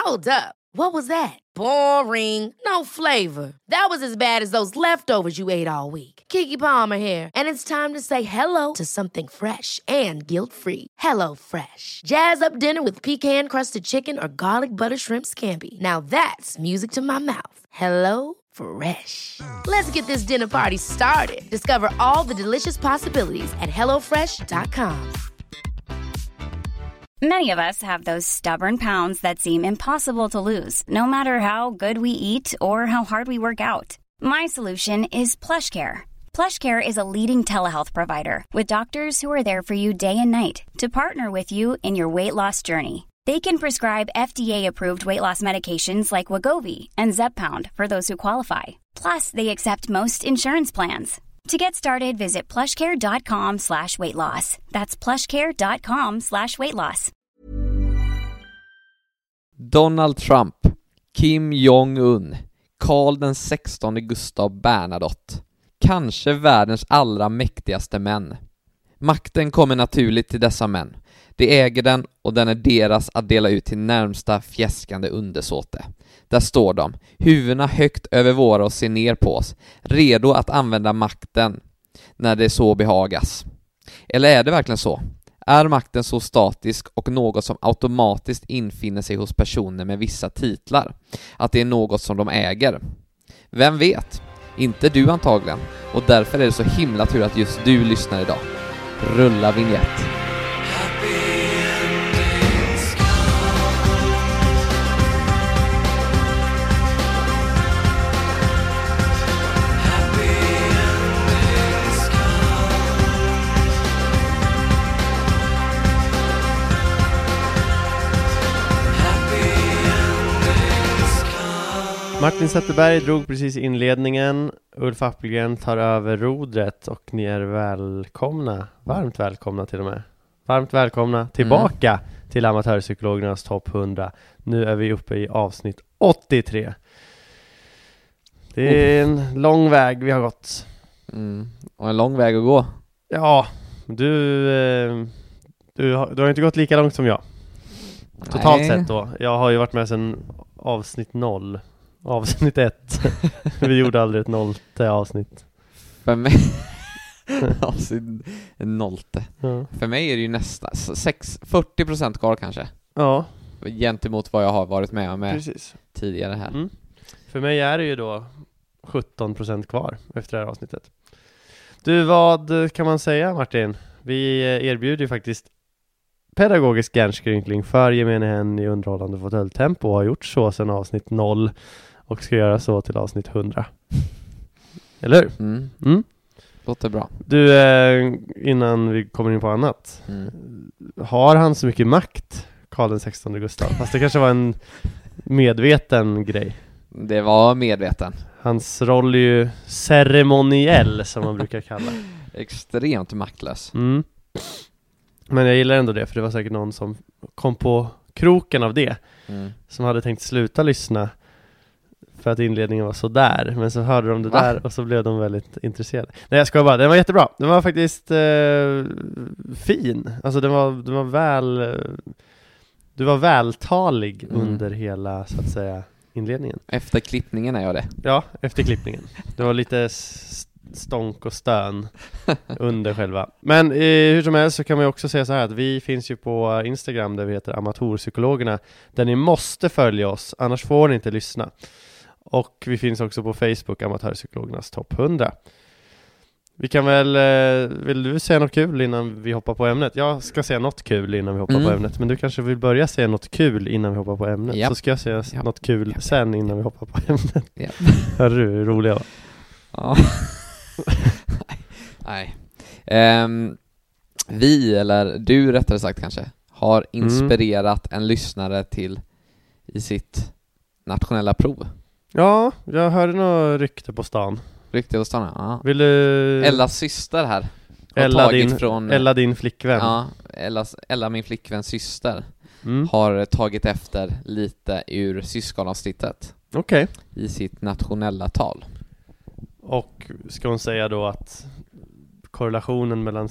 Hold up. What was that? Boring. No flavor. That was as bad as those leftovers you ate all week. Keke Palmer here, and it's time to say hello to something fresh and guilt-free. Hello Fresh. Jazz up dinner with pecan-crusted chicken or garlic butter shrimp scampi. Now that's music to my mouth. Hello Fresh. Let's get this dinner party started. Discover all the delicious possibilities at hellofresh.com. Many of us have those stubborn pounds that seem impossible to lose, no matter how good we eat or how hard we work out. My solution is PlushCare. PlushCare is a leading telehealth provider with doctors who are there for you day and night to partner with you in your weight loss journey. They can prescribe FDA-approved weight loss medications like Wegovy and Zepbound for those who qualify. Plus, they accept most insurance plans. To get started, visit plushcare.com/weightloss. That's plushcare.com/weightloss. Donald Trump, Kim Jong-Un, Carl den 16 Gustav Bernadotte. Kanske världens allra mäktigaste män. Makten kommer naturligt till dessa män. De äger den och den är deras att dela ut till närmsta fjäskande undersåte. Där står de, huvudena högt över våra och ser ner på oss, redo att använda makten när det så behagas. Eller är det verkligen så? Är makten så statisk och något som automatiskt infinner sig hos personer med vissa titlar? Att det är något som de äger? Vem vet? Inte du antagligen. Och därför är det så himla tur att just du lyssnar idag. Rulla vignett. Martin Zetterberg drog precis inledningen. Ulf Appelgren tar över rodret och ni är välkomna. Varmt välkomna till och med. Varmt välkomna tillbaka till Amatörpsykologernas topp 100. Nu är vi uppe i avsnitt 83. Det är en lång väg vi har gått. Och en lång väg att gå. Ja, du har inte gått lika långt som jag. Totalt sett då. Jag har ju varit med sedan avsnitt 0. Avsnitt 1. Vi gjorde aldrig ett 0:e avsnitt. För mig avsnitt 0:e. Ja. För mig är det ju nästan 40% kvar kanske. Ja. Gentemot vad jag har varit med Precis. Tidigare här. För mig är det ju då 17% kvar efter det här avsnittet. Du, vad kan man säga, Martin? Vi erbjuder ju faktiskt pedagogisk hjärnskrynkling för gemene hen i underhållande fåtöljtempo och har gjort så sedan avsnitt 0 och ska göra så till avsnitt 100. Eller hur? Låter bra. Du, innan vi kommer in på annat. Har han så mycket makt, Carl den 16 Gustav? Fast det kanske var en medveten grej. Det var medveten. Hans roll är ju ceremoniell, som man brukar kalla. Extremt maktlös. Men jag gillar ändå det, för det var säkert någon som kom på kroken av det. Som hade tänkt sluta lyssna för att inledningen var så där. Men så hörde de det där och så blev de väldigt intresserade. Nej, jag ska bara, den var jättebra. Den var faktiskt fin. Alltså den var väl... Du var vältalig under hela, så att säga, inledningen. Efter klippningen är jag det. Ja, efter klippningen. Det var lite stånk och stön under själva. Men hur som helst så kan man ju också säga så här att vi finns ju på Instagram där vi heter Amatörpsykologerna, där ni måste följa oss, annars får ni inte lyssna. Och vi finns också på Facebook, Amatörpsykologernas topp 100. Vi kan väl, vill du säga något kul innan vi hoppar på ämnet? Jag ska säga något kul innan vi hoppar på ämnet, men du kanske vill börja säga något kul innan vi hoppar på ämnet. Så ska jag säga något kul sen innan vi hoppar på ämnet. Hör du, roliga va? Ja. Nej. Vi, eller du rättare sagt kanske, har inspirerat en lyssnare till i sitt nationella prov. Ja, jag hörde något rykte på stan. Rykte på stan, ja. Vill du... Ellas syster här. Ella din flickvän. Ja, Ella min flickväns syster har tagit efter lite ur syskonavsnittet. Okej. I sitt nationella tal. Och ska hon säga då att korrelationen mellan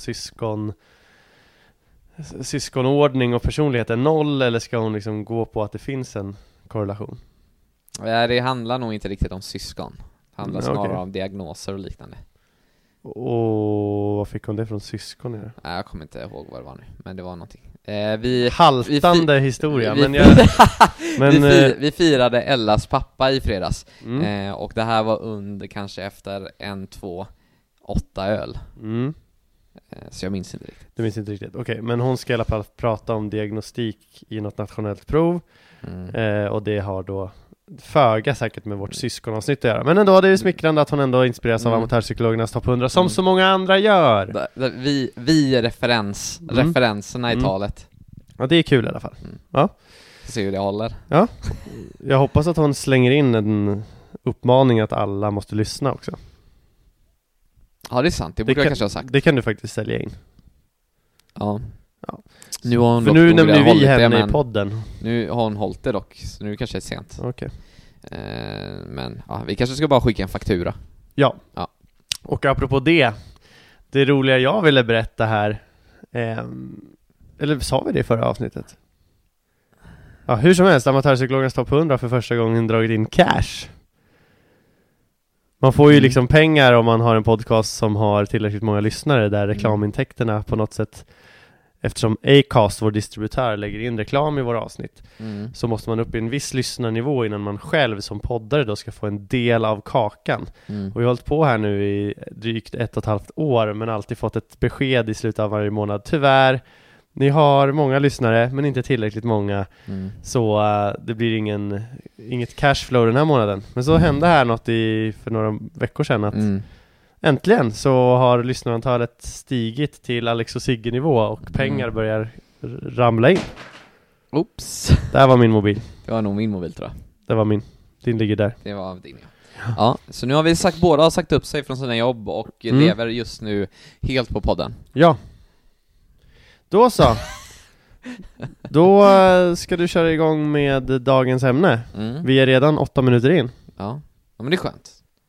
syskonordning och personlighet är 0, eller ska hon liksom gå på att det finns en korrelation? Det handlar nog inte riktigt om syskon. Det handlar snarare okej. om diagnoser och liknande. Och vad fick hon det från syskon? Här? Nej, jag kommer inte ihåg vad det var nu, men det var någonting. Haltande historia, vi firade Ellas pappa i fredags. Och det här var under kanske efter 1, 2, 8 öl. Så jag minns inte riktigt. Du minns inte riktigt, okej. Men hon ska i alla fall prata om diagnostik i något nationellt prov. Och det har då föga säkert med vårt syskonavsnitt att göra. Men ändå, det är smickrande att hon ändå inspireras av amatörpsykologernas topp 100 som så många andra gör. Vi är referenserna i talet. Ja, det är kul i alla fall. Ja. Se hur det håller. Ja. Jag hoppas att hon slänger in en uppmaning att alla måste lyssna också. Ja, det är sant. Det borde jag kanske ha sagt. Det kan du faktiskt sälja in. Ja. Ja. Nu har hon för nu nämner vi henne i podden. Nu har hon hållit det dock, så nu kanske det är sent. Okej. Men ja, vi kanske ska bara skicka en faktura. Ja. Och apropå det roliga jag ville berätta här, eller sa vi det i förra avsnittet? Ja, hur som helst, amatörpsykologernas topp 100 för första gången dragit in cash. Man får ju liksom pengar om man har en podcast som har tillräckligt många lyssnare, där reklamintäkterna på något sätt, eftersom Acast, vår distributör, lägger in reklam i våra avsnitt, så måste man upp i en viss lyssnarnivå innan man själv som poddare då ska få en del av kakan. Och vi har hållit på här nu i drygt 1,5 år, men alltid fått ett besked i slutet av varje månad. Tyvärr, ni har många lyssnare, men inte tillräckligt många. Så det blir inget cashflow den här månaden. Men så hände här något för några veckor sedan att äntligen så har lyssnarantalet stigit till Alex och Sigge-nivå och pengar börjar ramla in. Oops. Det här var min mobil. Det var nog min mobil, tror jag. Det var min. Din ligger där. Det var din, ja. Ja, så nu har vi båda har sagt upp sig från sina jobb och lever just nu helt på podden. Ja. Då så. Då ska du köra igång med dagens ämne. Vi är redan 8 minuter in. Ja, men det är skönt.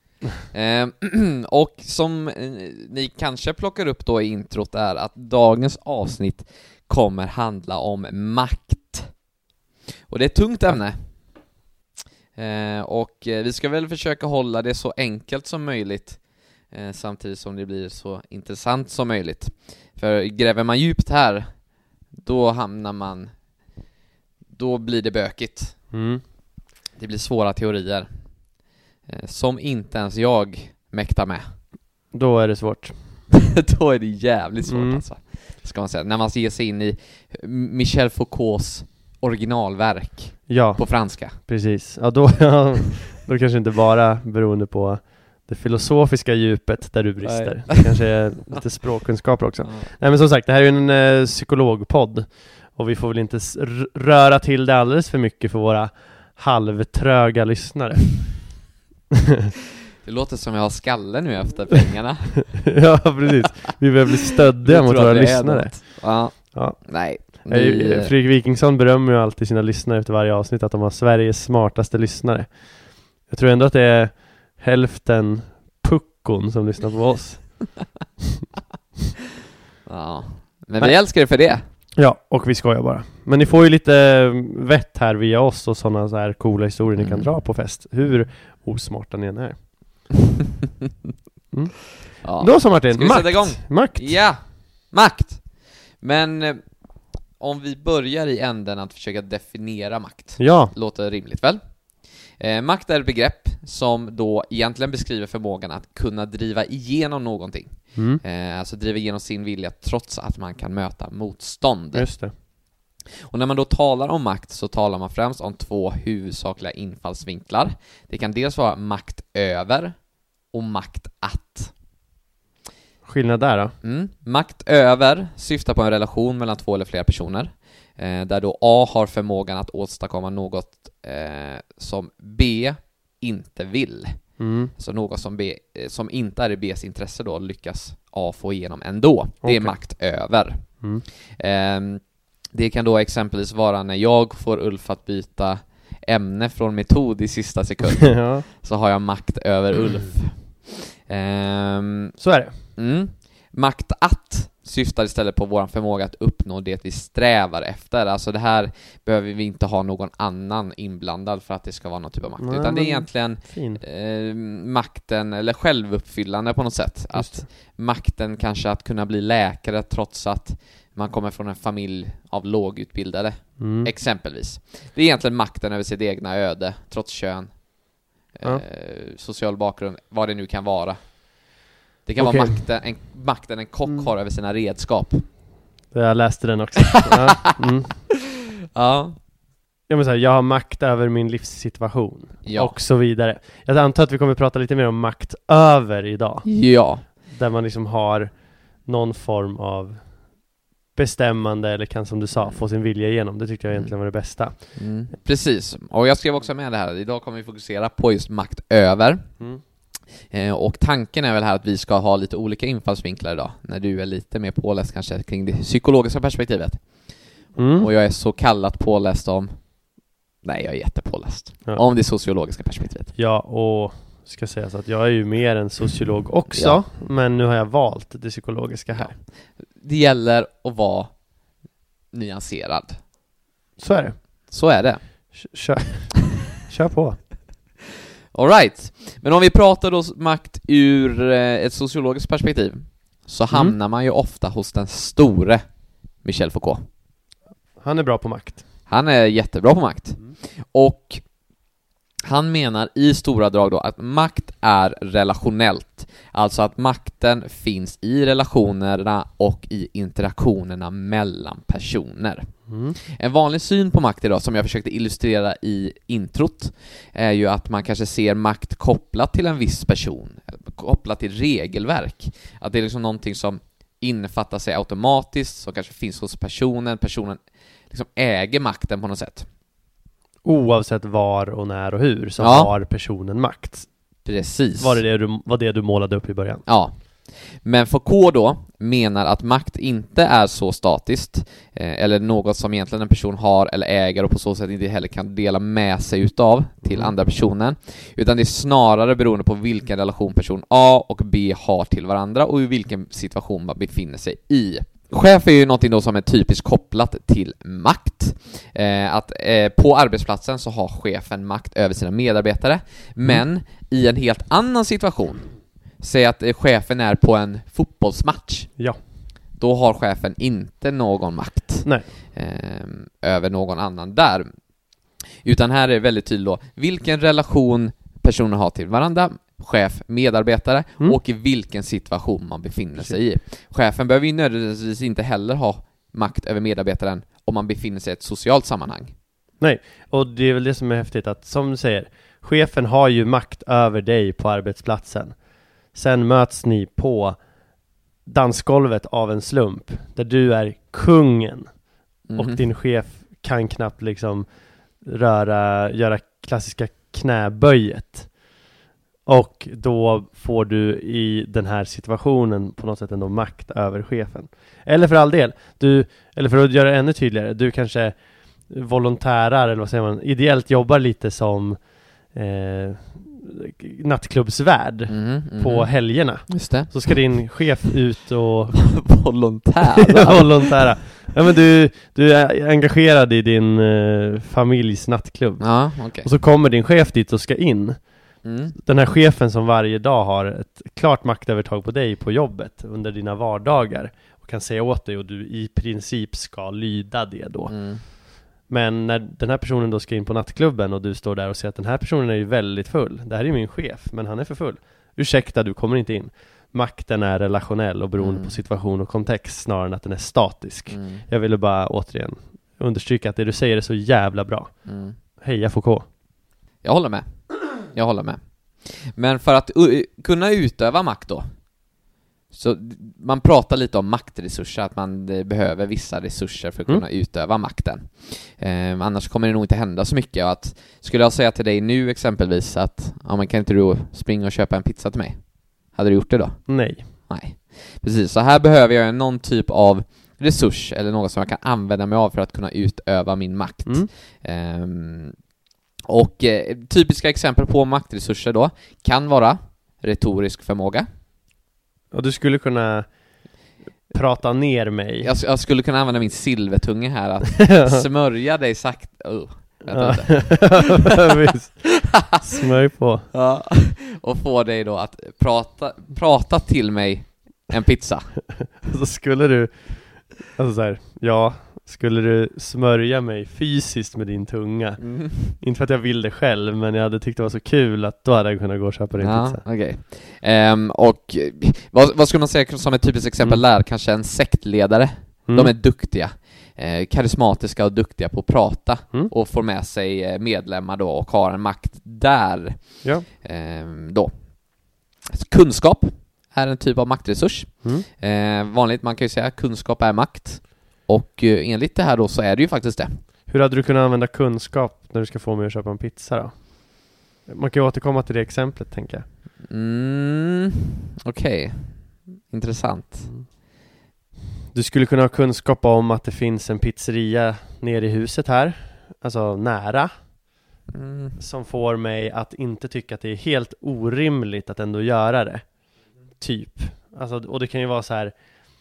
Och som ni kanske plockar upp då i introt är att dagens avsnitt kommer handla om makt. Och det är ett tungt ämne. Och vi ska väl försöka hålla det så enkelt som möjligt, samtidigt som det blir så intressant som möjligt. För gräver man djupt här, då blir det bökigt. Det blir svåra teorier som inte ens jag mäktar med. Då är det svårt. Då är det jävligt svårt alltså, ska man säga. När man ger sig in i Michel Foucaults originalverk på franska. Precis. Ja, då kanske inte bara beroende på det filosofiska djupet där du brister. Det kanske är lite språkkunskaper också. Nej, men som sagt, det här är ju en psykologpodd. Och vi får väl inte röra till det alldeles för mycket för våra halvtröga lyssnare. Det låter som jag har skalle nu efter pengarna. Ja, precis. Vi behöver bli stöddiga mot våra lyssnare. Ja. Nej. Fredrik Wikingsson berömmer ju alltid sina lyssnare efter varje avsnitt att de har Sveriges smartaste lyssnare. Jag tror ändå att det är hälften puckon som lyssnar på oss. Ja. Men vi älskar det för det. Ja, och vi skojar bara. Men ni får ju lite vett här via oss och sådana så här coola historier ni kan dra på fest. Hur osmarta ni än är. Ja. Då så Martin, ska vi sätta igång? Makt. Ja, makt. Men om vi börjar i änden att försöka definiera makt. Ja. Låter rimligt väl? Makt är ett begrepp som då egentligen beskriver förmågan att kunna driva igenom någonting. Alltså driva igenom sin vilja trots att man kan möta motstånd. Just det. Och när man då talar om makt så talar man främst om 2 huvudsakliga infallsvinklar. Det kan dels vara makt över och makt att. Skillnad där då? Makt över syftar på en relation mellan 2 eller flera personer. Där då A har förmågan att åstadkomma något som B inte vill. Så något som inte är i B's intresse då lyckas A få igenom ändå. Det är makt över. Det kan då exempelvis vara när jag får Ulf att byta ämne från metod i sista sekund. Så har jag makt över Ulf. Så är det. Makt att syftar istället på vår förmåga att uppnå det vi strävar efter. Alltså det här behöver vi inte ha någon annan inblandad för att det ska vara någon typ av makt. Utan det är egentligen makten, eller självuppfyllande på något sätt. Att makten kanske att kunna bli läkare trots att man kommer från en familj av lågutbildade. Exempelvis. Det är egentligen makten över sitt egna öde, trots kön, social bakgrund, vad det nu kan vara. Det kan vara makten en kock har över sina redskap. Jag läste den också. Ja. Jag har makt över min livssituation. Och så vidare. Jag antar att vi kommer att prata lite mer om makt över idag. Ja. Där man liksom har någon form av bestämmande, eller kan, som du sa, få sin vilja igenom. Det tyckte jag egentligen var det bästa. Precis. Och jag skrev också med det här. Idag kommer vi fokusera på just makt över. Och tanken är väl här att vi ska ha lite olika infallsvinklar idag, när du är lite mer påläst kanske kring det psykologiska perspektivet. Och jag är så kallat påläst om... Nej, jag är jättepåläst. Om det sociologiska perspektivet. Ja, och ska säga så att jag är ju mer en sociolog också, men nu har jag valt det psykologiska här. Det gäller att vara nyanserad. Så är det. Så är det. Kör på. All right. Men om vi pratar då makt ur ett sociologiskt perspektiv, så hamnar man ju ofta hos den store Michel Foucault. Han är bra på makt. Han är jättebra på makt. Och han menar i stora drag då att makt är relationellt. Alltså att makten finns i relationerna och i interaktionerna mellan personer. En vanlig syn på makt idag, som jag försökte illustrera i introt, är ju att man kanske ser makt kopplat till en viss person, kopplat till regelverk. Att det är liksom någonting som innefattar sig automatiskt, som kanske finns hos personen liksom äger makten på något sätt. Oavsett var och när och hur så har personen makt. Precis. Var det du målade upp i början? Ja. Men Foucault då menar att makt inte är så statiskt, eller något som egentligen en person har eller äger och på så sätt inte heller kan dela med sig utav till andra personen, utan det är snarare beroende på vilken relation person A och B har till varandra och i vilken situation man befinner sig i. Chef är ju någonting då som är typiskt kopplat till makt. På arbetsplatsen så har chefen makt över sina medarbetare, men i en helt annan situation, säg att chefen är på en fotbollsmatch, då har chefen inte någon makt över någon annan där. Utan här är det väldigt tydligt då vilken relation personer har till varandra, chef, medarbetare, och i vilken situation man befinner sig i. Chefen behöver ju nödvändigtvis inte heller ha makt över medarbetaren om man befinner sig i ett socialt sammanhang. Nej, och det är väl det som är häftigt, att som du säger, chefen har ju makt över dig på arbetsplatsen. Sen möts ni på dansgolvet av en slump där du är kungen och din chef kan knappt liksom göra klassiska knäböjet. Och då får du i den här situationen på något sätt ändå makt över chefen. Eller för all del, eller för att göra det ännu tydligare, du kanske volontärar, eller vad säger man, ideellt jobbar lite som nattklubbsvärd på helgerna. Just det. Så ska din chef ut och volontär. Ja, men du är engagerad i din familjs nattklubb. Ja, okay. Och så kommer din chef dit och ska in. Den här chefen som varje dag har ett klart maktövertag på dig på jobbet under dina vardagar och kan säga åt dig, och du i princip ska lyda det då. Men när den här personen då ska in på nattklubben och du står där och ser att den här personen är ju väldigt full. Det här är min chef, men han är för full. Ursäkta, du kommer inte in. Makten är relationell och beroende på situation och kontext snarare än att den är statisk. Jag ville bara återigen understryka att det du säger är så jävla bra. Heja Foucault. Jag håller med. Men för att kunna utöva makt då, så man pratar lite om maktresurser, att man behöver vissa resurser för att kunna utöva makten. Annars kommer det nog inte hända så mycket. Och att, skulle jag säga till dig nu exempelvis att men kan inte du springa och köpa en pizza till mig? Hade du gjort det då? Nej. Precis, så här behöver jag någon typ av resurs eller något som jag kan använda mig av för att kunna utöva min makt. Och typiska exempel på maktresurser då kan vara retorisk förmåga. Och du skulle kunna prata ner mig. Jag skulle kunna använda min silvertunga här att smörja dig sakta. Visst. Smörj på. Ja. Och få dig då att prata till mig en pizza. Så skulle du, alltså så här, ja, skulle du smörja mig fysiskt med din tunga? Inte för att jag vill det själv, men jag hade tyckt det var så kul att då hade jag kunnat gå och köpa din pizza. Okej. Och vad skulle man säga som ett typiskt exempel där? Kanske en sektledare. De är duktiga, karismatiska och duktiga på att prata och får med sig medlemmar då och har en makt där. Ja. Då. Kunskap är en typ av maktresurs. Vanligt, man kan ju säga kunskap är makt. Och enligt det här då så är det ju faktiskt det. Hur hade du kunnat använda kunskap när du ska få mig att köpa en pizza då? Man kan ju återkomma till det exemplet, tänker jag. Okej. Intressant. Du skulle kunna ha kunskap om att det finns en pizzeria nere i huset här, alltså nära, som får mig att inte tycka att det är helt orimligt att ändå göra det. Typ. Alltså, och det kan ju vara så här,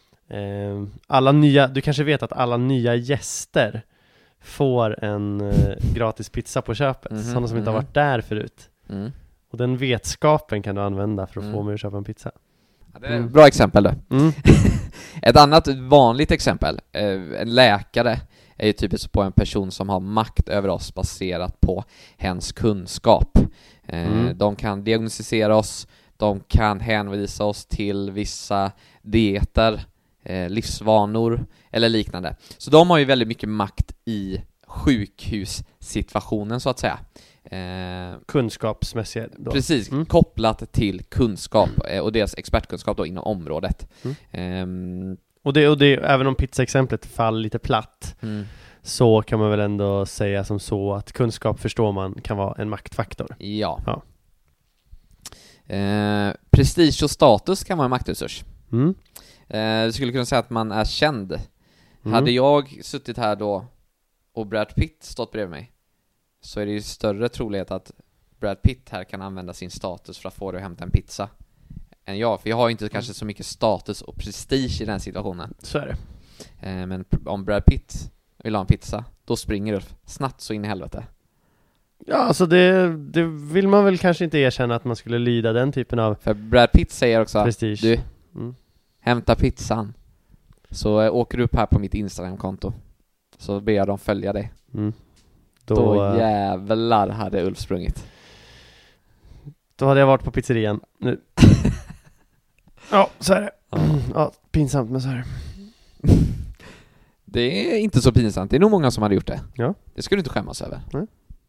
du kanske vet att alla nya gäster får en gratis pizza på köpet, sådana som inte har varit där förut. Och den vetskapen kan du använda för att få mig att köpa en pizza. Ja, det är ett bra exempel då. Ett annat vanligt exempel, en läkare är ju typiskt på en person som har makt över oss baserat på hens kunskap. De kan diagnostisera oss, de kan hänvisa oss till vissa dieter, livsvanor eller liknande. Så de har ju väldigt mycket makt i sjukhussituationen så att säga. Kunskapsmässigt då. Precis, kopplat till kunskap och deras expertkunskap då inom området. Och det, även om pizzaexemplet faller lite platt, så kan man väl ändå säga som så att kunskap, förstår man, kan vara en maktfaktor. Ja. Prestige och status kan vara en maktresurs. Du skulle kunna säga att man är känd. Hade jag suttit här då och Brad Pitt stått bredvid mig, så är det ju större trolighet att Brad Pitt här kan använda sin status för att få dig att hämta en pizza än jag. För jag har inte kanske så mycket status och prestige i den situationen. Så är det. Men om Brad Pitt vill ha en pizza, då springer Ulf snabbt så in i helvete. Ja, alltså det vill man väl kanske inte erkänna att man skulle lyda den typen av... För Brad Pitt säger också, prestige. Du, hämta pizzan. Så åker du upp här på mitt Instagram-konto, så ber jag dem följa dig. Då jävlar hade Ulf sprungit. Då hade jag varit på pizzerian nu. Ja, så är det. Ja, pinsamt, men så är det. Det är inte så pinsamt. Det är nog många som hade gjort det. Ja. Det skulle du inte skämmas över. Nej.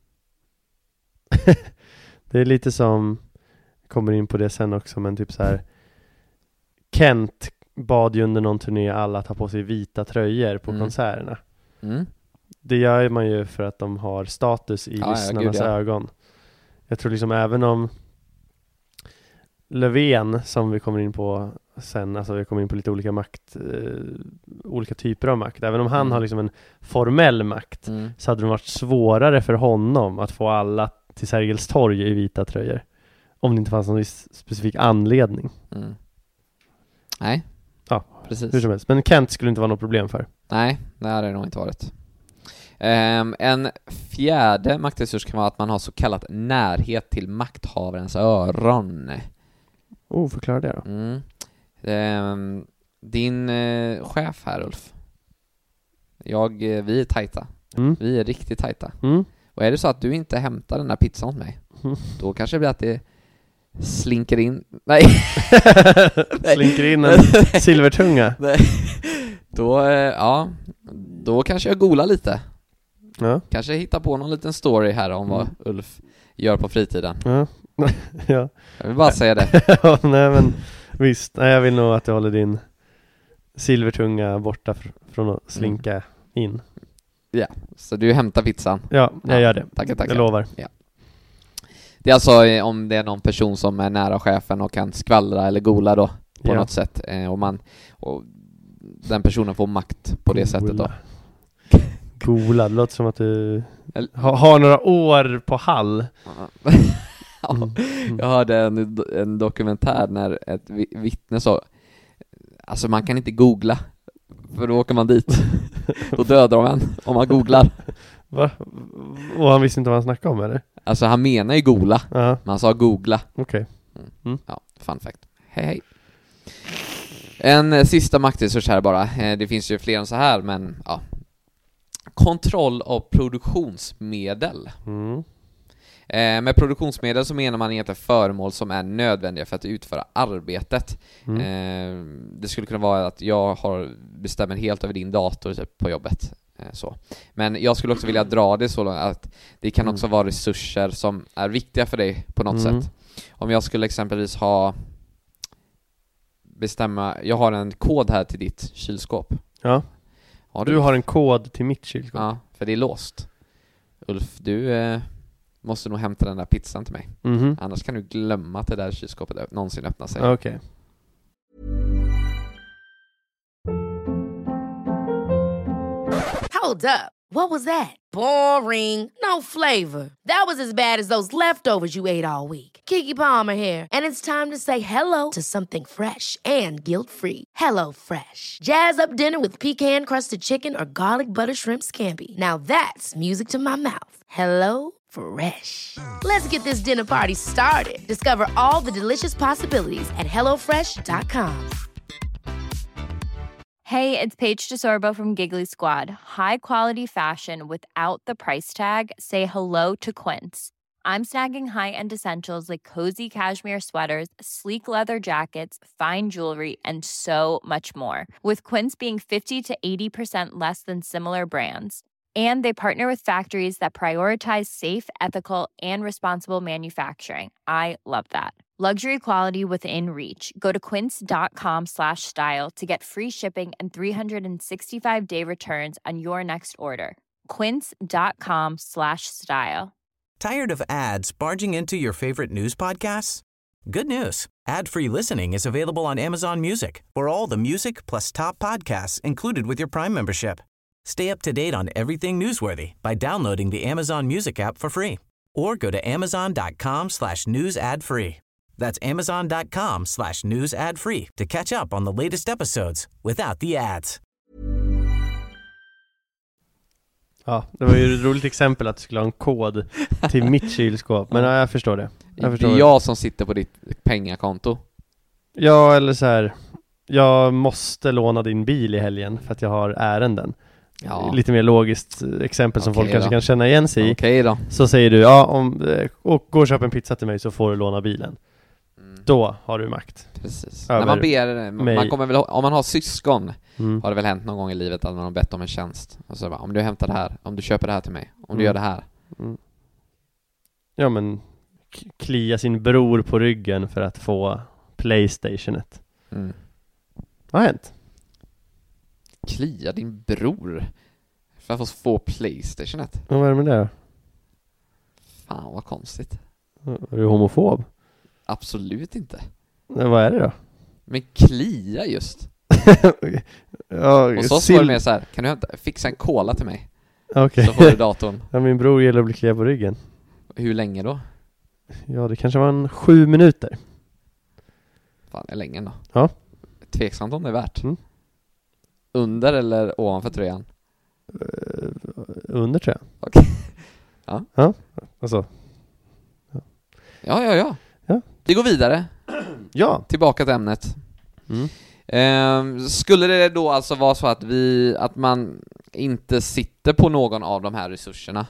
Det är lite som, kommer in på det sen också, men typ så här, Kent bad ju under någon turné alla ta på sig vita tröjor på konserterna. Det gör man ju för att de har status i lyssnarnas ögon. Jag tror liksom även om Löfven, som vi kommer in på sen, alltså vi kommer in på lite olika makt, olika typer av makt, även om han har liksom en formell makt, så hade det varit svårare för honom att få alla till Sergels torg i vita tröjor, om det inte fanns någon viss specifik anledning. Nej. Ja, precis. Hur som helst. Men Kent skulle inte vara något problem för. Nej, det hade det nog inte varit. En fjärde maktresurs kan vara att man har så kallat närhet till makthavarens öron. Förklara det då. Din chef här, Ulf. Vi är tajta. Vi är riktigt tajta. Och är det så att du inte hämtar den där pizzan åt mig, då kanske det blir att det slinker in... Nej. Slinker in en silvertunga. Nej. Då kanske jag golar lite. Ja. Kanske hitta på någon liten story här om vad Ulf gör på fritiden. Ja. Jag vill bara säga det. Nej, men visst. Nej, jag vill nog att du håller din silvertunga borta från att slinka in. Ja, så du hämtar pizzan. Ja, jag gör det. Tackar. Jag lovar. Ja. Det är alltså om det är någon person som är nära chefen och kan skvallra eller gola då på något sätt. Och den personen får makt på det sättet då. Gola, det låter som att du har några år på Hall. Jag hörde en dokumentär när ett vittne sa Alltså man kan inte googla, för då åker man dit. Då dödar de en om man googlar. Va? Och han visste inte vad han snackade om, eller? Alltså han menar ju googla. Ja. Man sa googla. Okej. Ja, fun fact. Hej. En sista maktresurs här bara. Det finns ju fler än så här, men ja. Kontroll av produktionsmedel. Med produktionsmedel så menar man egentligen föremål som är nödvändiga för att utföra arbetet. Det skulle kunna vara att jag bestämmer helt över din dator typ, på jobbet. Så. Men jag skulle också vilja dra det så långt att det kan också vara resurser som är viktiga för dig på något sätt. Om jag skulle exempelvis jag har en kod här till ditt kylskåp. Ja. Du har en kod till mitt kylskåp. Ja, för det är låst. Ulf, du måste nog hämta den där pizzan till mig. Annars kan du glömma att det där kylskåpet någonsin öppnar sig. Okej. Hold up. What was that? Boring. No flavor. That was as bad as those leftovers you ate all week. Keke Palmer here, and it's time to say hello to something fresh and guilt-free. Hello Fresh. Jazz up dinner with pecan-crusted chicken or garlic butter shrimp scampi. Now that's music to my mouth. Hello Fresh. Let's get this dinner party started. Discover all the delicious possibilities at hellofresh.com. Hey, it's Paige DeSorbo from Giggly Squad. High quality fashion without the price tag. Say hello to Quince. I'm snagging high-end essentials like cozy cashmere sweaters, sleek leather jackets, fine jewelry, and so much more. With Quince being 50 to 80% less than similar brands. And they partner with factories that prioritize safe, ethical, and responsible manufacturing. I love that. Luxury quality within reach. Go to quince.com/style to get free shipping and 365-day returns on your next order. Quince.com/style. Tired of ads barging into your favorite news podcasts? Good news. Ad-free listening is available on Amazon Music for all the music plus top podcasts included with your Prime membership. Stay up to date on everything newsworthy by downloading the Amazon Music app for free or go to amazon.com/news ad free. That's amazon.com/news ad free to catch up on the latest episodes without the ads. Ja, det var ju ett roligt exempel att du skulle ha en kod till mitt kylskåp. Men ja, jag förstår det. Det är jag som sitter på ditt pengakonto. Ja, eller så här. Jag måste låna din bil i helgen för att jag har ärenden. Ja. Lite mer logiskt exempel som folk kanske kan känna igen sig i. Okej då. Så säger du, och gå och köp en pizza till mig så får du låna bilen. Då har du makt. Precis. När man ber, man kommer väl, om man har syskon har det väl hänt någon gång i livet att man har bett om en tjänst. Och så bara, om du hämtar det här, om du köper det här till mig, om du gör det här. Ja, men klia sin bror på ryggen för att få PlayStationet. Vad har hänt? Klia din bror för att få PlayStationet? Vad är det med det då? Fan vad konstigt. Är du homofob? Absolut inte. Men vad är det då? Men klia just. Ja, och så var det med så här, kan du fixa en cola till mig? Okay. Så får du datorn. Ja, min bror gillar att bli kliad på ryggen. Hur länge då? Ja, det kanske var 7 minuter. Fan, är länge då? Ja. Tveksamt om det är värt. Under eller ovanför tröjan? Under tror jag. Okej. Ja, alltså. Ja. Vi går vidare. Ja. Tillbaka till ämnet. Skulle det då alltså vara så att man inte sitter på någon av de här resurserna,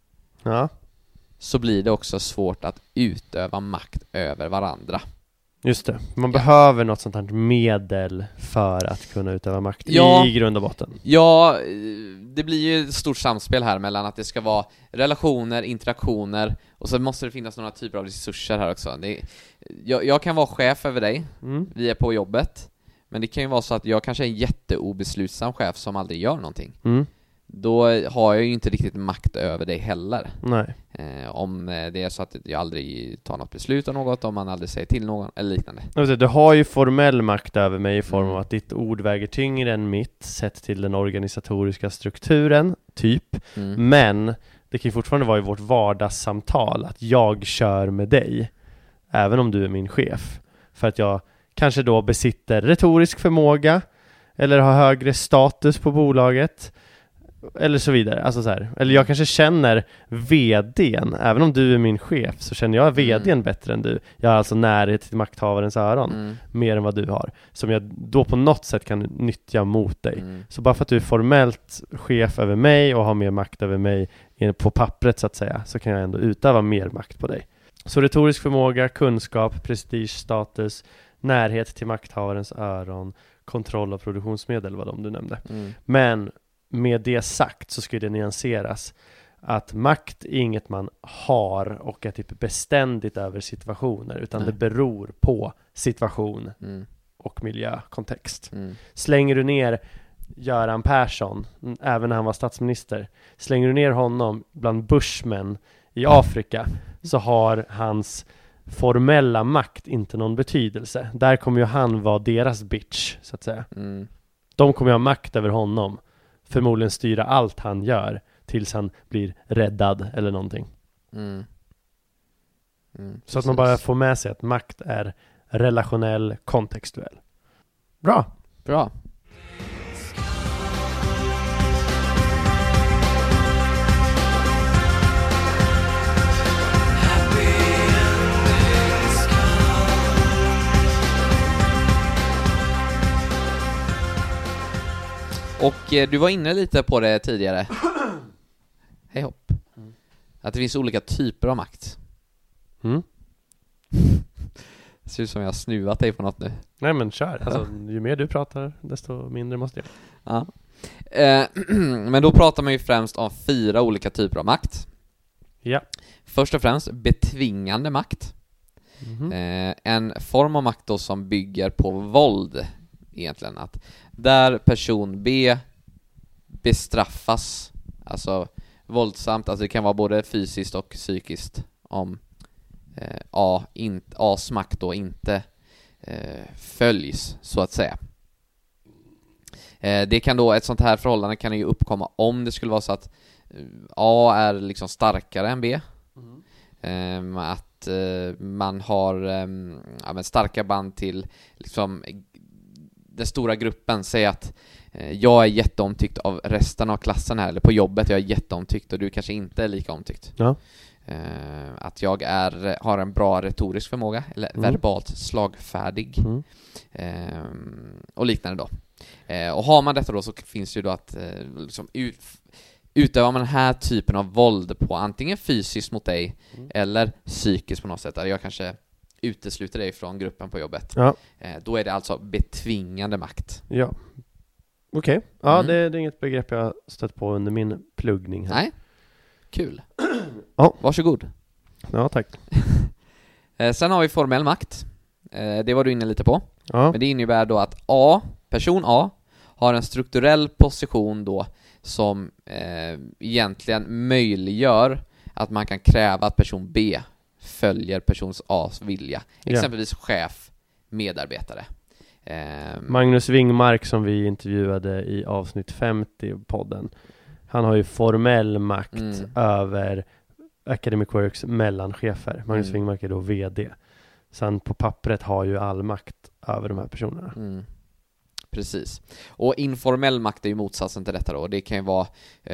så blir det också svårt att utöva makt över varandra. Just det. Man behöver något sånt här medel för att kunna utöva makt i grund och botten. Ja, det blir ju ett stort samspel här mellan att det ska vara relationer, interaktioner, och så måste det finnas några typer av resurser här också. Jag kan vara chef över dig, vi är på jobbet, men det kan ju vara så att jag kanske är en jätteobeslutsam chef som aldrig gör någonting. Då har jag ju inte riktigt makt över dig heller. Nej. Om det är så att jag aldrig tar något beslut av något, om man aldrig säger till någon eller liknande. Du har ju formell makt över mig i form av att ditt ord väger tyngre än mitt sett till den organisatoriska strukturen, typ. Men det kan ju fortfarande vara i vårt vardagssamtal att jag kör med dig, även om du är min chef. För att jag kanske då besitter retorisk förmåga eller har högre status på bolaget eller så vidare. Alltså så här. Eller jag kanske känner vdn, även om du är min chef så känner jag vdn bättre än du. Jag har alltså närhet till makthavarens öron mer än vad du har, som jag då på något sätt kan nyttja mot dig. Så bara för att du är formellt chef över mig och har mer makt över mig på pappret så att säga, så kan jag ändå utöva mer makt på dig. Så retorisk förmåga, kunskap, prestige, status, närhet till makthavarens öron, kontroll av produktionsmedel var de du nämnde. Men med det sagt så ska det nyanseras att makt är inget man har och är typ beständigt över situationer, utan det beror på situation och miljökontext. Slänger du ner Göran Persson, även när han var statsminister, slänger du ner honom bland bushmen i Afrika, så har hans formella makt inte någon betydelse. Där kommer ju han vara deras bitch, så att säga. De kommer ju ha makt över honom, förmodligen styra allt han gör tills han blir räddad eller någonting. Så att man bara får med sig att makt är relationell, kontextuell. Bra. Och du var inne lite på det tidigare. Hej hopp. Att det finns olika typer av makt. Det ser ut som jag har snuvat dig på något nu. Nej men kör. Alltså, ju mer du pratar, desto mindre måste jag. Ja. Men då pratar man ju främst om 4 olika typer av makt. Ja. Först och främst betvingande makt. En form av makt då som bygger på våld egentligen, att där person B bestraffas, alltså våldsamt, alltså det kan vara både fysiskt och psykiskt, om A's makt då inte följs, så att säga. Det kan då, ett sånt här förhållande kan ju uppkomma om det skulle vara så att A är liksom starkare än B. Att man har starka band till liksom den stora gruppen. Säger att jag är jätteomtyckt av resten av klassen här, eller på jobbet jag är jätteomtyckt och du kanske inte är lika omtyckt. Ja. Att jag har en bra retorisk förmåga eller verbalt slagfärdig och liknande då. Och har man detta då, så finns ju då att liksom utövar man den här typen av våld på antingen fysiskt mot dig eller psykiskt på något sätt, där jag kanske utesluter dig från gruppen på jobbet. Ja. Då är det alltså betvingande makt. Ja. Okej. Ja, det är inget begrepp jag har stött på under min pluggning här. Nej. Kul. Ja. Varsågod. Ja, tack. Sen har vi formell makt. Det var du inne lite på. Ja. Men det innebär då att person A har en strukturell position då som egentligen möjliggör att man kan kräva att person B följer persons A's vilja. Exempelvis chef, medarbetare. Magnus Wingmark, som vi intervjuade i avsnitt 50 i podden, han har ju formell makt över Academic Works mellanchefer. Magnus Wingmark är då vd. Sen på pappret har ju all makt över de här personerna. Precis. Och informell makt är ju motsatsen till detta då. Det kan ju vara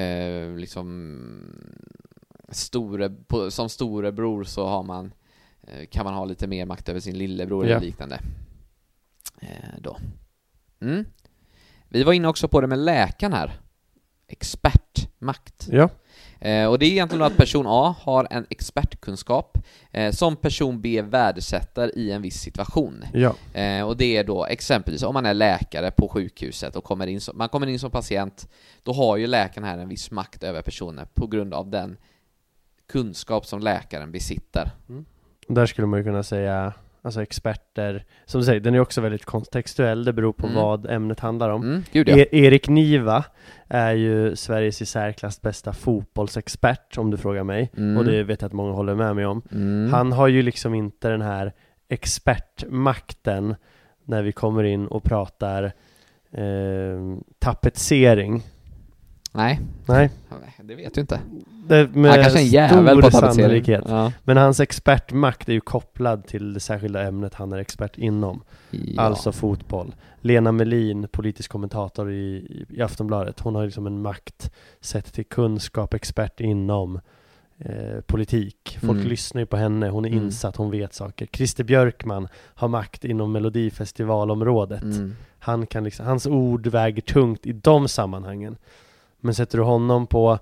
som storebror, så har man kan man ha lite mer makt över sin lillebror eller liknande. Då. Vi var inne också på det med läkaren här. Expertmakt. Ja. Och det är egentligen att person A har en expertkunskap som person B värdesätter i en viss situation. Ja. Och det är då exempelvis om man är läkare på sjukhuset och man kommer in som patient, då har ju läkaren här en viss makt över personen på grund av den kunskap som läkaren besitter. Där skulle man ju kunna säga, alltså experter, som du säger, den är också väldigt kontextuell, det beror på vad ämnet handlar om. Erik Niva är ju Sveriges i särklass bästa fotbollsexpert, om du frågar mig, och det vet jag att många håller med mig om. Han har ju liksom inte den här expertmakten när vi kommer in och pratar tapetsering. Nej, det vet du inte. Han kanske är en jävel på sannolikhet. Ja. Men hans expertmakt är ju kopplad till det särskilda ämnet han är expert inom. Ja. Alltså fotboll. Lena Melin, politisk kommentator i Aftonbladet, hon har liksom en makt sett till kunskap, expert inom politik. Folk lyssnar ju på henne, hon är insatt, hon vet saker. Christer Björkman har makt inom Melodifestivalområdet. Han kan liksom, hans ord väger tungt i de sammanhangen. Men sätter du honom på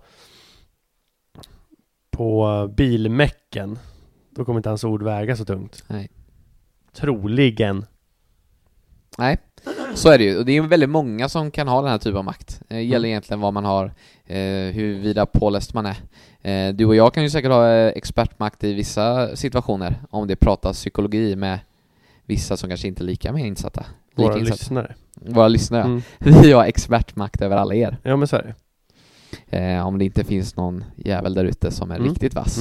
bilmäcken, då kommer inte hans ord väga så tungt. Nej. Troligen. Nej, så är det ju. Och det är väldigt många som kan ha den här typen av makt. Det gäller egentligen vad man har, huruvida påläst man är. Du och jag kan ju säkert ha expertmakt i vissa situationer, om det pratas psykologi med vissa som kanske inte är lika mer insatta. Våra lyssnare. Vi har expertmakt över alla er. Ja, men så är det. Om det inte finns någon jävel där ute som är riktigt vass.